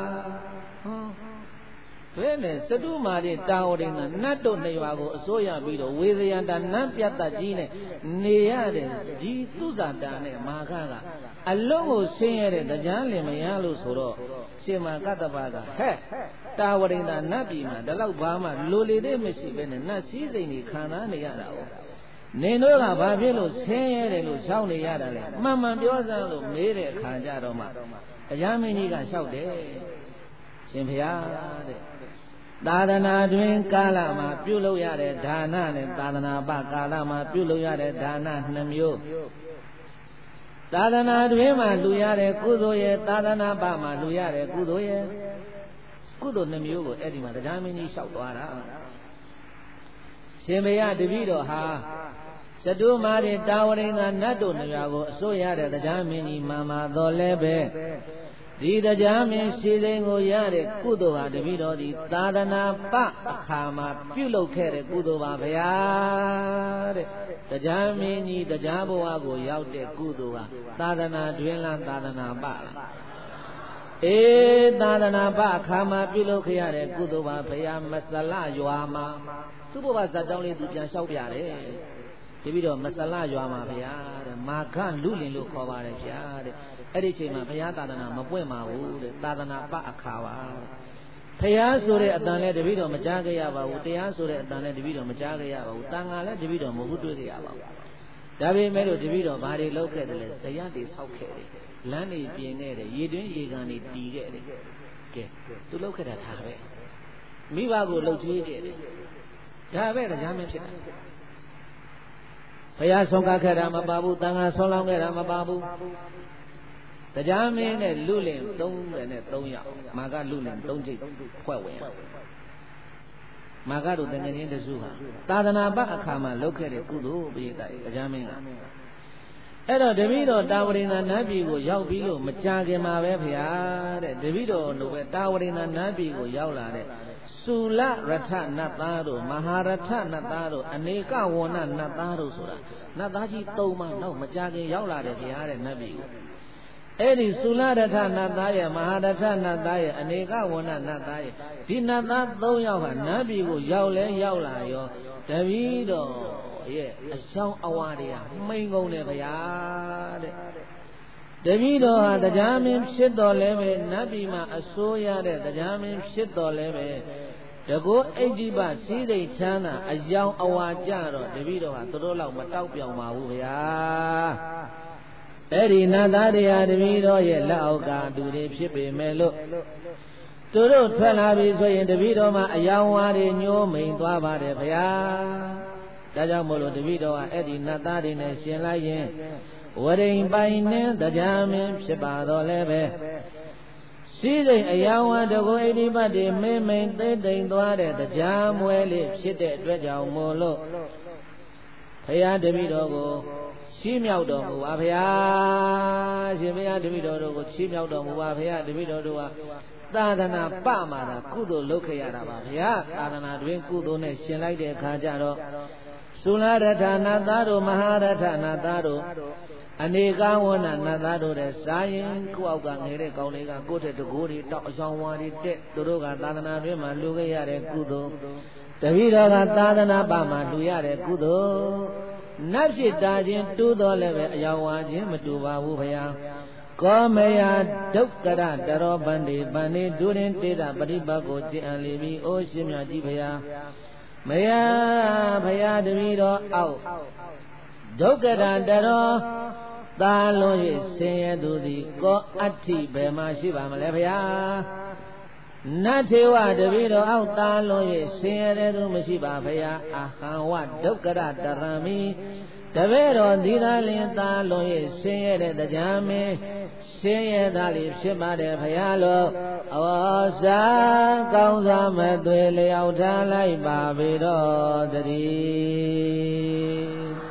တွဲနဲ့စတုမာတိတာဝရိဏနတ်တို့နှစ်ရွာကိုအစိုးရပြီးတော့ဝေဇယန္တာနတ်ပြတ်တကြီးနဲ့နေရတဲ့ဒီသုဇာတာနဲ့မာခကအလွန်ကိုဆင်းရဲတဲ့တရားလင်မယားလို့ဆိုတော့ရှင်မကတ္တဗကဟဲ့တာဝရိဏနတ်ပြည်မှာဒီလောက်ဘာမှလိုလေတဲ့မရှိပဲနဲ့နတ်စည်းစိမ်တွေခံစားနေရတာ哦နင်တို့ကဘာဖြစ်လို့ဆင်းရဲတယ်လို့ရှောက်နေရတာလဲမှန်ပြောစမ်းလို့မေးတဲ့အခါကျတော့မှတရားမင်းကြီးကလျှောက်တယ်ရှင်ဘုရားတဲ့သာသနာတွင်ကာလမှာပြုလုပ်ရတဲ့ဒါနနဲ့သာသနာပကာလမှာပြုလုပ်ရတဲ့ဒါန2မျိုးသာသနာတွင်မှာလူရတဲ့ကုသိုလ်ရဲ့သာသနာပမှာလူရတဲ့ကုသိုလ်ရဲ့ကုသိုလ်2မျိုးကိုအဲ့ဒီမှာတရားမင်းကြီးလျှောက်သွားတာရှင်ဘုရားတပည့်တော်ဟာစတုမာရိတာဝရိဏနတ်တို့နှစ်ရွာကိုအစိုးရတဲ့တရားမင်းကြီးမှန်ပါတော်လဲပဲဒီတရားမင်းရှိတဲ့ကိုရတဲ့ကုသိုလ်ဟာတပည့်တော်ဒီသာသနာပအခါမှာပြုလုပ်ခဲ့တဲ့ကုသိုလ်ပါဗျာတဲ့တရားမင်းကြီးတရားဘဝကိုရောက်တဲ့ကုသိုလ်ဟာသာသနာတွင်လားသာသနာပလားသာသနာပအခါမှာပြုလုပ်ခဲ့ရတဲ့ကုသိုလ်ပါဗျာမဆလရွာမှာသူ့ဘဝဇာတ်ကြောင်းလေးသူပြန်လျှောက်ပြတယ်တပည့်တော်မဆလရွာမှာဗျာတဲ့မာခလူလင်လို့ခေါ်ပါတယ်ဗျာတဲ့အဲ့ဒီချိန်မှာဘုရားသာသနာမပွင့်ပါဘူးတဲ့သာသနာပအခါပါဘုရားဆိုတဲ့အတန်လည်းတပည့်တော်မကြားခဲ့ရပါဘူးတရားဆိုတဲ့အတန်လည်းတပည့်တော်မကြားခဲ့ရပါဘူးတန်ခါလည်းတပည့်တော်မဟုတ်တွေ့ခဲ့ရပါဘူးဒါပေမဲ့လို့တပည့်တော်ဘာတွေလုပ်ခဲ့တယ်လဲဇယတွေဆောက်ခဲ့တယ်လမ်းတွေပြင်ခဲ့တယ်ရေတွင်းရေကန်တွေတီးခဲ့တယ်ကဲသူလုပ်ခဲ့တာဒါပဲမိဘကိုလှုပ်ကြွေးခဲ့တယ်ဒါပဲတရားမင်းဖြစ်တယ်ဘုရားဆုံးကားခဲ့တာမပါဘူးတန်ခါဆုံးလောင်းခဲ့တာမပါဘူးတရားမင်းနဲ့လူလင်33ယောက်မာကလူလင်3ကျိတ်ဖွဲ့ဝင်မာကတို့တန်ငယ်ချင်းတစုဟာသာသနာ့ဘအခါမှာလုပ်ခဲ့တဲ့ကုသိုလ်ပိဋကတရားမင်းကအဲ့တော့တပည့်တော်တာဝရိန္ဒနတ်ပြည်ကိုရောက်ပြီးလို့မကြာခင်မှာပဲဖေဟာတဲ့တပည့်တော်တို့ပဲတာဝရိန္ဒနတ်ပြည်ကိုရောက်လာတဲ့သုလရထနတ်သားတို့မဟာရထနတ်သားတို့အနေကဝဏနတ်သားတို့ဆိုတာနတ်သားကြီး3ပါးတော့မကြာခင်ရောက်လာတယ်ဖေဟာတဲ့နတ်ပြည်ကိုအဲ့ဒီသုလရထနတ်သားရဲ့မဟာရထနတ်သားရဲ့အနေကဝဏနတ်သားရဲ့ဒီနတ်သား3ယောက်ဟာနတ်ပြည်ကိုရောက်လဲရောက်လာရောတပည့်တော်ရဲ့အဆောင်အဝါတွေကမှိန်ကုန်တယ်ဗျာတဲ့တပည့်တော်ဟာတရားမင်းဖြစ်တော်လဲပဲနတ်ပြည်မှာအစိုးရတဲ့တရားမင်းဖြစ်တော်လဲပဲတကောအိဋ္ဌိပစည်းစိမ်ချမ်းသာအယောင်အဝါကြတော့တပည့်တော်ဟာသူတို့လောက်မတောက်ပြောင်ပါဘူးဗျာအဲ့ဒီနတ်သားတွေဟာတပည့်တော်ရဲ့လက်အောက်ကသူတွေဖြစ်ပေမဲ့လို့သူတို့ထွက်လာပြီဆိုရင်တပည့်တော်မှာအယောင်ဝါတွေညှိုးမိန်သွားပါတယ်ဗျာဒါကြောင့်မို့လို့တပည့်တော်ကအဲ့ဒီနတ်သားတွေနဲ့ရှင်လိုက်ရင်ဝရိန်ပိုင်နဲ့တရားမင်းဖြစ်ပါတော့လည်းပဲရှိတဲ့။အယောင်ဝတကူဣတိပတ်တွေမင်းမိန်သိသိမ်သွားတဲ့တရားမွဲလေးဖြစ်တဲ့အတွက်ကြောင့်မို့လို့ဘုရားတပည့်တော်ကိုချီးမြှောက်တော်မူပါဗျာရှင်ဘုရားတပည့်တော်တို့ကိုချီးမြှောက်တော်မူပါဗျာတပည့်တော်တို့ကသာသနာပမာတာကုသိုလ်လုပ်ခဲ့ရတာပါဗျာသာသနာတွင်ကုသိုလ်နဲ့ရှင်လိုက်တဲ့အခါကျတော့သုလရထနာသားတို့မဟာရထနာသားတို့အနေကဝဏနာသားတို့တဲ့စာရင်ကိုအောက်ကငယ်တဲ့ကောင်းလေးကကိုယ့်တဲ့တကိုးတွေတောက်အဆောင်ဝါတွေတက်သူတို့ကသာသနာတွင်မှာလူခဲ့ရတဲ့ကုသိုလ်တပည့်တော်ကသာသနာပမှာလူရတဲ့ကုသိုလ်နတ်ဖြစ်တာချင်းတူတော်လည်းပဲအယောင်ဝါချင်းမတူပါဘူးဗျာကောမယဒုက္ကရတရောပန္တိပန္နေဒုရင်တေတာပရိပတ်ကိုကျင့်အပ်လိပြီအိုရှင်မြတ်ကြီးဗျာမယဘုရားတပည့်တော်အောက်ဒုက္ကရတရောသာလွန်၍ဆင်းရဲသူသည်ကောအဋ္ဌိဘယ်မှာရှိပါမလဲဗျာနတ်ထေဝတပည့်တော်အောက်သာလွန်၍ဆင်းရဲတဲ့သူမရှိပါဗျာအဟံဝဒုက္ကရတရမိတပည့်တော်ဒီသာလင်သာလွန်၍ဆင်းရဲတဲ့တရားမင်းဆင်းရဲသားလေးဖြစ်ပါတယ်ဗျာလို့အဝါစာကောင်းစွာမသွေလျောက်ထားလိုက်ပါပြီတော့တည်း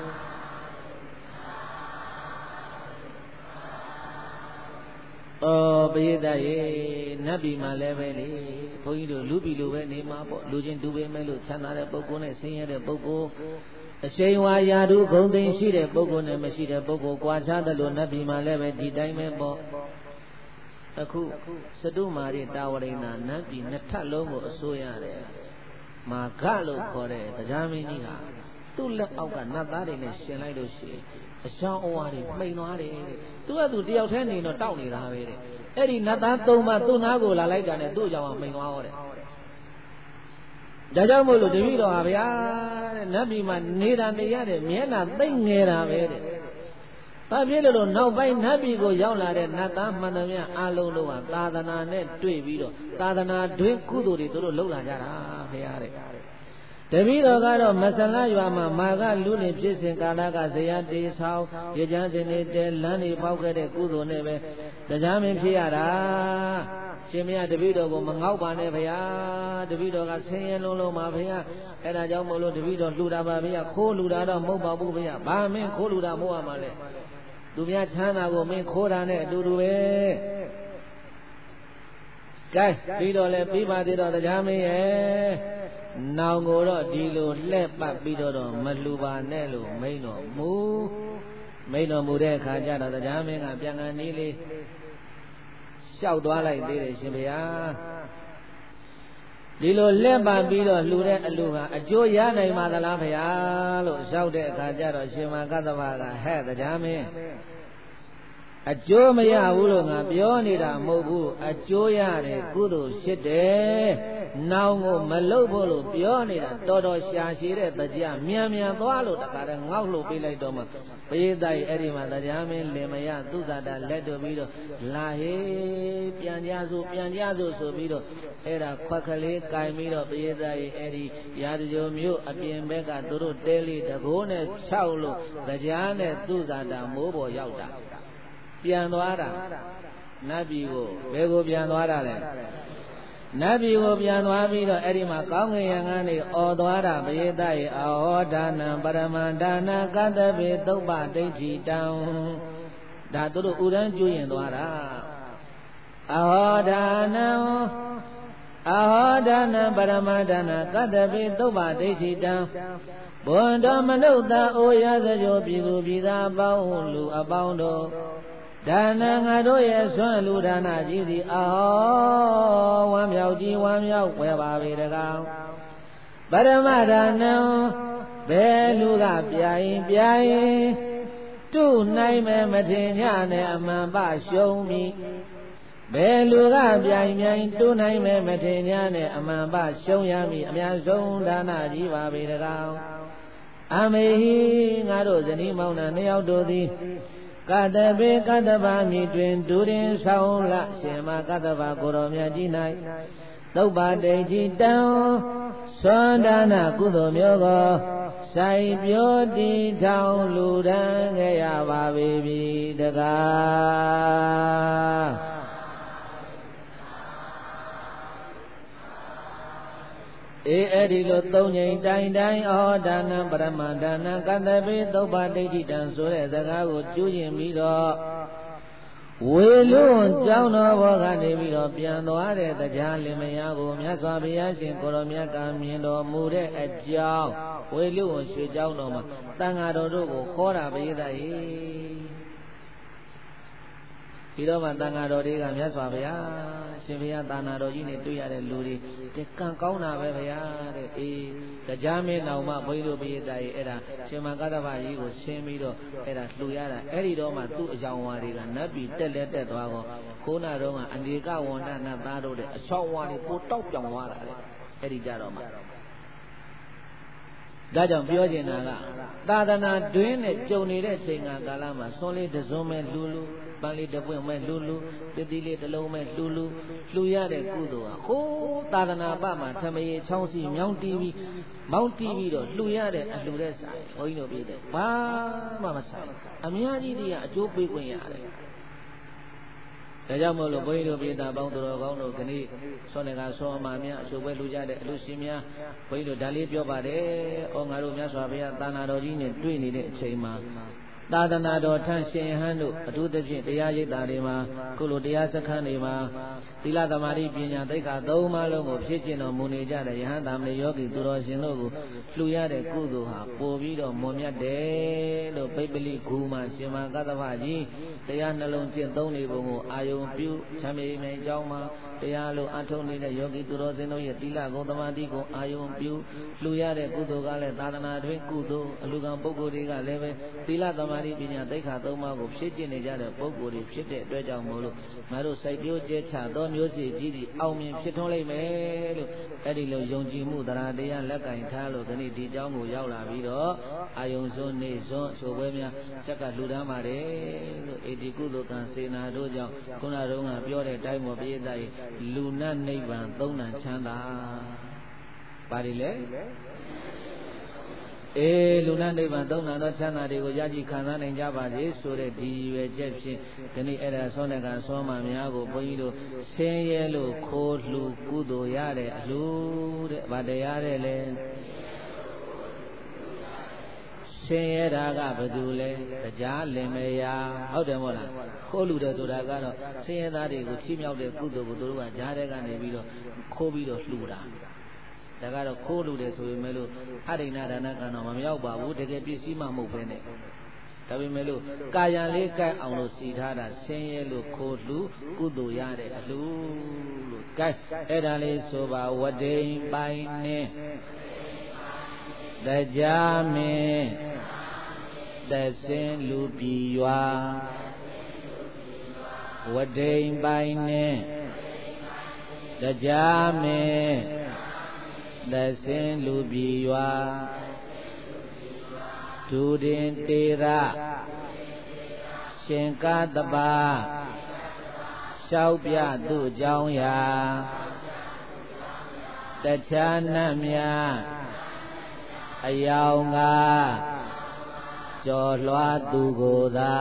ပရိသတ်ရေနတ်ပြည်မှာလည်းပဲလေဘုန်းကြီးတို့လူပြည်လိုပဲနေမှာပေါ့လူချင်းတူပေမဲ့လို့ချမ်းသာတဲ့ပုဂ္ဂိုလ်နဲ့ဆင်းရဲတဲ့ပုဂ္ဂိုလ်အရှိန်ဝါယာဓုဂုံသိမ်းရှိတဲ့ပုဂ္ဂိုလ်နဲ့မရှိတဲ့ပုဂ္ဂိုလ်ကွာခြားတယ်လို့နတ်ပြည်မှာလည်းပဲဒီတိုင်းပဲပေါ့အခုစတုမာရိတာဝရိဏနတ်ပြည်နှစ်ထပ်လုံးကိုအစိုးရတယ်မာဂလို့ခေါ်တဲ့တရားမင်းကြီးဟာသူ့လက်အောက်ကနတ်သားတွေနဲ့ရှင်လိုက်လို့ရှိရင်အရှောင်းအဝါတွေမှိန်သွားတယ်တဲ့သူကသူတယောက်တည်းနေတော့တောက်နေတာပဲတဲ့အဲ့ဒီနတ်သား၃ပါးသူ့နားကိုလာလိုက်တာနဲ့သူ့ကြောင့်မှိန်သွားတဲ့ဒါကြောင့်မို့လို့တပည့်တော်ဟာဗျာတဲ့နတ်ပြည်မှာနေတာနေရတဲ့မျက်နှာသိမ့်ငယ်တာပဲတဲ့ဘာဖြစ်လို့နောက်ပိုင်းနတ်ပြည်ကိုရောက်လာတဲ့နတ်သားမှန်သမျှအလုံးလုံးဟာသာသနာနဲ့တွေ့ပြီးတော့သာသနာတွင်ကုသိုလ်တွေသူတို့လုပ်လာကြတာဗျာတဲ့တပည့်တော်ကတော့မဆလရွာမှာမာကလူနေဖြစ်စဉ်ကာလကဇယတေဆောင်ရကြမ်းစင်နေတဲ့လမ်းတွေပေါက်ခဲ့တဲ့ကုသိုလ်နဲ့ပဲတရားမင်းဖြစ်ရတာရှင်မရတပည့်တော်ကိုမငေါက်ပါနဲ့ဗျာတပည့်တော်ကဆင်းရဲလုံးလုံးပါဗျာအဲ့ဒါကြောင့်မို့လို့တပည့်တော်လှူတာပါဗျာခိုးလှူတာတော့မဟုတ်ပါဘူးဗျာဘာမင်းခိုးလှူတာမဟုတ်ရမှာလဲသူများချမ်းသာကိုမင်းခိုးတာနဲ့အတူတူပဲ cáiပြီးတော့လေပြီးပါသေးတော့တရားမင်းရဲ့နောင်ကိုတော့ဒီလိုလှဲ့ပတ်ပြီးတော့မလှူပါနဲ့လို့မိန်တော်မူတဲ့အခါကျတော့တရားမင်းကပြန်ကန်နီးလေးလျှောက်သွားလိုက်သေးတယ်ရှင်ဗျာဒီလိုလက်ပါပြီးတော့လှူတဲ့အလှူဟာအကျိုးရနိုင်ပါသလားဗျာလို့လျှောက်တဲ့အခါကျတော့ရှင်မကတ္တဗကဟဲ့တရားမင်းအကျိုးမရဘူးလို့ငါပြောနေတာမဟုတ်ဘူးအကျိုးရတယ်ကုသိုလ်ဖြစ်တယ်နောင်ကိုမလုပ်ဖို့လို့ပြောနေတာတော်တော်ရှာရှည်တဲ့တရားမြန်သွားလို့တခါတည်းငေါက်လို့ပြေးလိုက်တော့မှပရိသတ်ကြီးအဲ့ဒီမှာတရားမင်းလင်မယားသူဇာတာလက်တို့ပြီးတော့လာဟေးပြန်ကြစို့ဆိုပြီးတော့အဲ့ဒါခွက်ကလေးကင်ပြီးတော့ပရိသတ်ကြီးအဲ့ဒီရာဇဂိုမျိုးအပြင်ဘက်ကသူတို့တဲလေးတကိုးနဲ့ဖြောက်လို့တရားနဲ့သူဇာတာမိုးပေါ်ရောက်တာပြန်သွားတာနတ်ပြည်ကိုဘယ်ကိုပြန်သွားတာလဲနတ်ပြည်ကိုပြန်သွားပြီးတော့အဲ့ဒီမှာကောင်းကင်ယံကနေအော်သွားတာပရိသတ်ရဲ့အောဟောဒါနံပရမန္ဒါနကတ္တဗေသုပ္ပဒိဋ္ဌိတံဒါသူတို့ဥဒန်းကျွရင်သွားတာအဟောဒါနံပရမန္ဒါနကတ္တဗေသုပ္ပဒိဋ္ဌိတံဘွန်တော်မနုဿအိုရသကြိုပြည်သူပြည်သားအပေါင်းလူအပေါင်းတို့ဒါနငါတို့ရဲ့ဆွမ်းလူဒါနကြီးသည်အာဝမ်းမြောက်ကြီးဝမ်းမြောက်ဝဲပါပေတကားပရမဒါနံဘယ်လူကပြိုင်တုနိုင်မယ်မထင်ကြနဲ့အမှန်ပရှုံးမိဘယ်လူကပြိုင်တုနိုင်မယ်မထင်ကြနဲ့အမှန်ပရှုံးရမည်အများဆုံးဒါနကြီးပါပေတကားအမေဟိငါတို့ဇနီးမောင်နှံနှစ်ယောက်တို့သည်ကတ္တဗေကတ္တဗမြစ်တွင်ဒူရင်ဆောင်လရှင်မကတ္တဗကိုရောမြတ်ကြီး၌သုပ္ပဒိဋ္ဌိတံသွန်ဒါနကုသိုလ်မျိုးကိုဆိုင်ပြောတည်ထောင်လူဒန်းခဲ့ရပါပြီတကားအဲ့ဒီလိုသုံးချိန်တိုင်းဩဒါနံပရမဒါနံကတ္တဗေသုပ္ပဒိဋ္ဌိတံဆိုတဲ့စကားကိုကျူးရင်ပြီးတော့ဝေလွန်းကျောင်းတော်ဘောကနေပြီးတော့ပြန်သွားတဲ့တရားလင်မယားကိုမြတ်စွာဘုရားရှင်ကိုရောမြတ်ကမြင်တော်မူတဲ့အကြောင်းဝေလွန်းရွှေကျောင်းတော်မှာတန်ဃာတော်တို့ကိုခေါ်တာပိသရေဒီတော့မှတန်ဃာတော်တွေကမြတ်စွာဘုရားရှင်ဘုရားသာနာတော်ကြီးနဲ့တွေ့ရတဲ့လူတွေကံကောင်းတာပဲဗျာတဲ့တရားမင်းတော်မှဘုန်းကြီးတို့ပိသရေအဲ့ဒါရှင်မကတ္တဗကြီးကိုရှင်းပြီးတော့အဲ့ဒါလှူရတာအဲ့ဒီတော့မှသူ့အကြောင်းဝါတွေကနတ်ပြည်တက်သွားတော့ခိုးနာတော့ကအန္တိကဝန္ဒနတ်သားတို့တဲ့အချောင်းဝါတွေပိုတောက်ပြောင်သွားတာလေအဲ့ဒီကြတော့မှဒါကြောင့်ပြောချင်တာကသာသနာတွင်နဲ့ကြုံနေတဲ့ချိန်ကာလမှာဆွန်လေးတစ်စုံမဲ့လူပန်းလေးတစ်ပွင့်မဲ့လူတတိလေးတစ်လုံးမဲ့လူရတဲ့ကုသိုလ်ဟာဟိုးသာသနာပမှာထမရေချောင်းစီမြောင်းတီးပြီးမောင်းတီးပြီးတော့လှူရတဲ့အလှူတဲ့ဆိုင်ဘုန်းကြီးတို့ပြည့်တယ်ဘာမှမဆိုင်အများကြီးတွေကအကျိုးပေးခွင့်ရတယ်ဒါကြောင့်မို့လို့ဘုန်းကြီးတို့ပြည်သားပေါင်းတော်ကောင်းတို့ခဏိဆောနေကဆောအမများအချို့ပဲလူကြတဲ့အလူရှင်များဘုန်းကြီးတို့ဒါလေးပြောပါတယ်။ဩငါတို့မြတ်စွာဘုရားသာနာတော်ကြီးနဲ့တွေ့နေတဲ့အချိန်မှာသာသနာတော်ထမ်းရှင်ဟန်းတို့အထူးသဖြင့်တရားရိပ်သာတွေမှာခုလိုတရားစခန်းတွေမှာသီလသမာဓိပညာသိက္ခာသုံးပါးလုံးကိုဖြည့်ကျင့်တော်မူနေကြတဲ့ယဟန်တာမဏေယောဂီသူတော်ရှင်တို့ကိုလှူရတဲ့ကုသိုလ်ဟာပို့ပြီးတော့မွန်မြတ်တယ်လို့ပိပ္ပလိဂူမှာရှင်မကတ္တဗကြီးတရားနှလုံးကျင့်သုံးနေပုံကိုအာယုံပြုချမ်းမြေမြေအကြောင်းမှာတရားလိုအထုံးနေတဲ့ယောဂီသူတော်စင်တို့ရဲ့သီလဂုဏ်သမာဓိကိုအာယုံပြုလှူရတဲ့ကုသိုလ်ကလည်းသာသနာတွင်ကုသိုလ်အလူကံပုဂ္ဂိုလ်တွေကလည်းပဲသီလသမာဓိပညာသိက္ခာသုံးပါးကိုဖြည့်ကျင့်နေကြတဲ့ပုဂ္ဂိုလ်တွေဖြစ်တဲ့အတွက်ကြောင့်မို့လို့ငါတို့စိုက်ပျိုးကျဲချသောမျိုးစေ့ကြီးတွေအောင်မြင်ဖြစ်ထွန်းလိမ့်မယ်လို့အဲ့ဒီလိုယုံကြည်မှုတရားတရားလက်ကင်ထားလို့ဒီနေ့ဒီเจ้าကိုရောက်လာပြီးတော့အာယုံစွန်းနေစွန်းဆိုပွဲများဆက်ကလှူဒန်းပါတယ်လို့အေဒီကုသိုလ်ကံစေနာတို့ကြောင့်ခုနတုန်းကပြောတဲ့အတိုင်းပေါ်ပြည့်တဲ့လူနတ်နိဗ္ဗာန်သုံးဏချမ်းသာပါတယ်လေလူနာနိဗ္ဗာန်သုံးနာသောချမ်းသာတွေကိုရရှိခံစားနိုင်ကြပါစေဆိုတဲ့ဒီရွယ်ချက်ဖြင့်ဒီနေ့အဲ့ဒါဆောနေကဆောမှများကိုဘုန်းကြီးတို့ဆင်းရဲလို့ခိုးလှူကုသိုလ်ရတဲ့အလှူတဲ့ဗာတရားတဲ့လေဆဆင်းရဲတာကဘယ်သူလဲတရားလင်မယားဟုတ်တယ်မို့လားခိုးလူတယ်ဆိုတာကတော့ဆင်းရဲသားတွေကိုချီးမြှောက်တဲ့ကုသိုလ်ကိုတို့ကကြားတဲ့ကနေပြီးတော့ခိုးပြီးတော့လှူတာဒါကတော့ခိုးလူတယ်ဆိုပေမဲ့လို့အရိဏဒါနကံတော့မရောက်ပါဘူးတကယ်ပစ္စည်းမှမဟုတ်ပဲနဲ့ဒါပေမဲ့လို့ကာယံလေးကဲအောင်လို့စီထားတာဆင်းရဲလို့ခိုးလှူကုသိုလ်ရတဲ့အလှလို့ကဲအဲ့ဒါလေးဆိုပါဝဒိန်ပိုင်နဲ့တရားမင်းတဆင်းလူပြည်ရွာဝဒိန်ပိုင်နဲ့တရားမင်းတဆင်းလူပြည်ရွာဒုရင်တေရရှင်ကတပါလျှောက်ပြသူ့အကြောင်းရာတခြားနတ်များအယောင်ကကြော်လွှားသူကိုသာ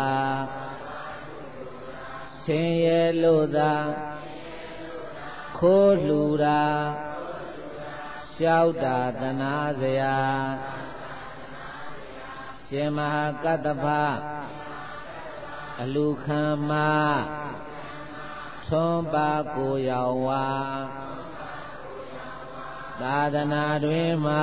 ဆင်းရဲလို့သာခိုးလှူတာလျှောက်တာသနာစရာရှင်မဟာကတ္တဗအလူခံမထွန်းပါကိုရောက်ဝါသာသနာတွင်မှာ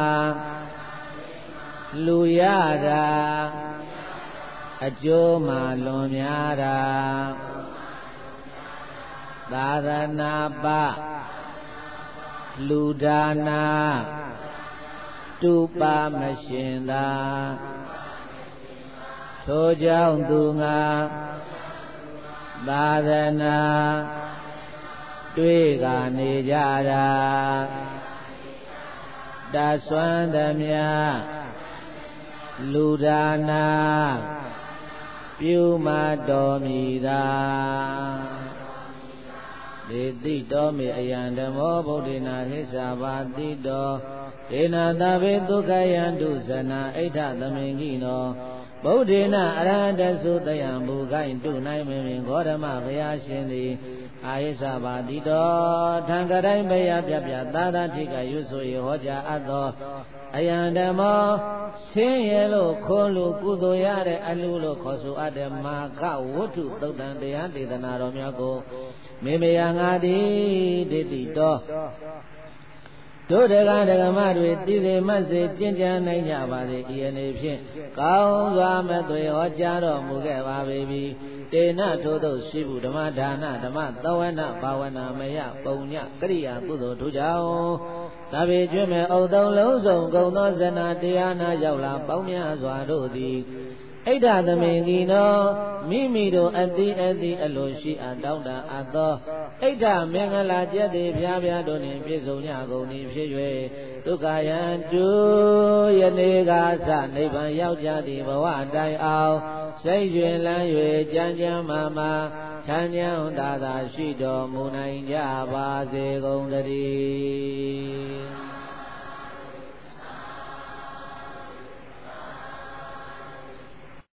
လူရတာအကျိုးမှလွန်များတာသာသနာပလူဒါနာတုပမရှင်သာထိုကြောင့်သူငါသာသနာတွေ့ကနေကြတာတဆွမ်းသမျှလူဒါနာပြုမတော်မူသာဒေတိတော်မေအယံဓမ္မောဗုဒ္ဓနာဟိစ္ဆာပါတိတောဒေနာသဗ္ဗေဒုက္ခယန္တုဇနာဣဋ္ဌသမင်္ဂိနောဗုဒ္ဓနာအရဟတသုတယံဘူဂိုင်းတုနိုင်မင်းဂေါရမဘုရားရှင်သည်အာဟိစ္ဆာပါတိတောထံကတိုင်းဘယပြပြသာသာထိကရွဆိုရဟောကြားအပ်သောအယံဓမ္မောဆင်းရဲလို့ခိုးလို့ကုသိုလ်ရတဲ့အလှလို့ခေါ်ဆိုအပ်တဲ့မာကဝတ္ထုသုတ်တံတရားဒေသနာတော်များကိုမေမေယငါသည်ဒိဋ္ဌိတော်တို့တရားဓမ္မတွေတည်စေမတ်စေကျင့်ကြံနိုင်ကြပါစေဤအနေဖြင့်ကောင်းစွာမသွေဟောကြားတော်မူခဲ့ပါပေပြီတေနထိုသို့ရှိဘူးဓမ္မဒါနဓမ္မသဝနာဘာဝနာမယပုံညကရိယာကုသိုလ်တို့ကြောင့်သဗ္ဗေကျွမ်းမဲ့အုတ်သုံးလုံးစုံကုန်သောဇနာတရားနာရောက်လာပေါင်းများစွာတို့သည်ဣဋ္ဌသမင်္ဂိနောမိမိတို့အတိအလိုရှိအပ်တောင်းတအပ်သောဣဋ္ဌမင်္ဂလာကျက်သည်ဖြားဖြားတို့နှင့်ပြည့်စုံကြကုန်သည်ဖြစ်၍ဒုက္ခယံတုယနေ့ကစနိဗ္ဗာန်ရောက်ကြသည့်ဘဝတိုင်အောင်စိတ်ရွှင်လန်း၍ကြမ်းကြမ်းမာမာချမ်းချမ်းသာသာရှိတော်မူနိုင်ကြပါစေကုန်သတည်း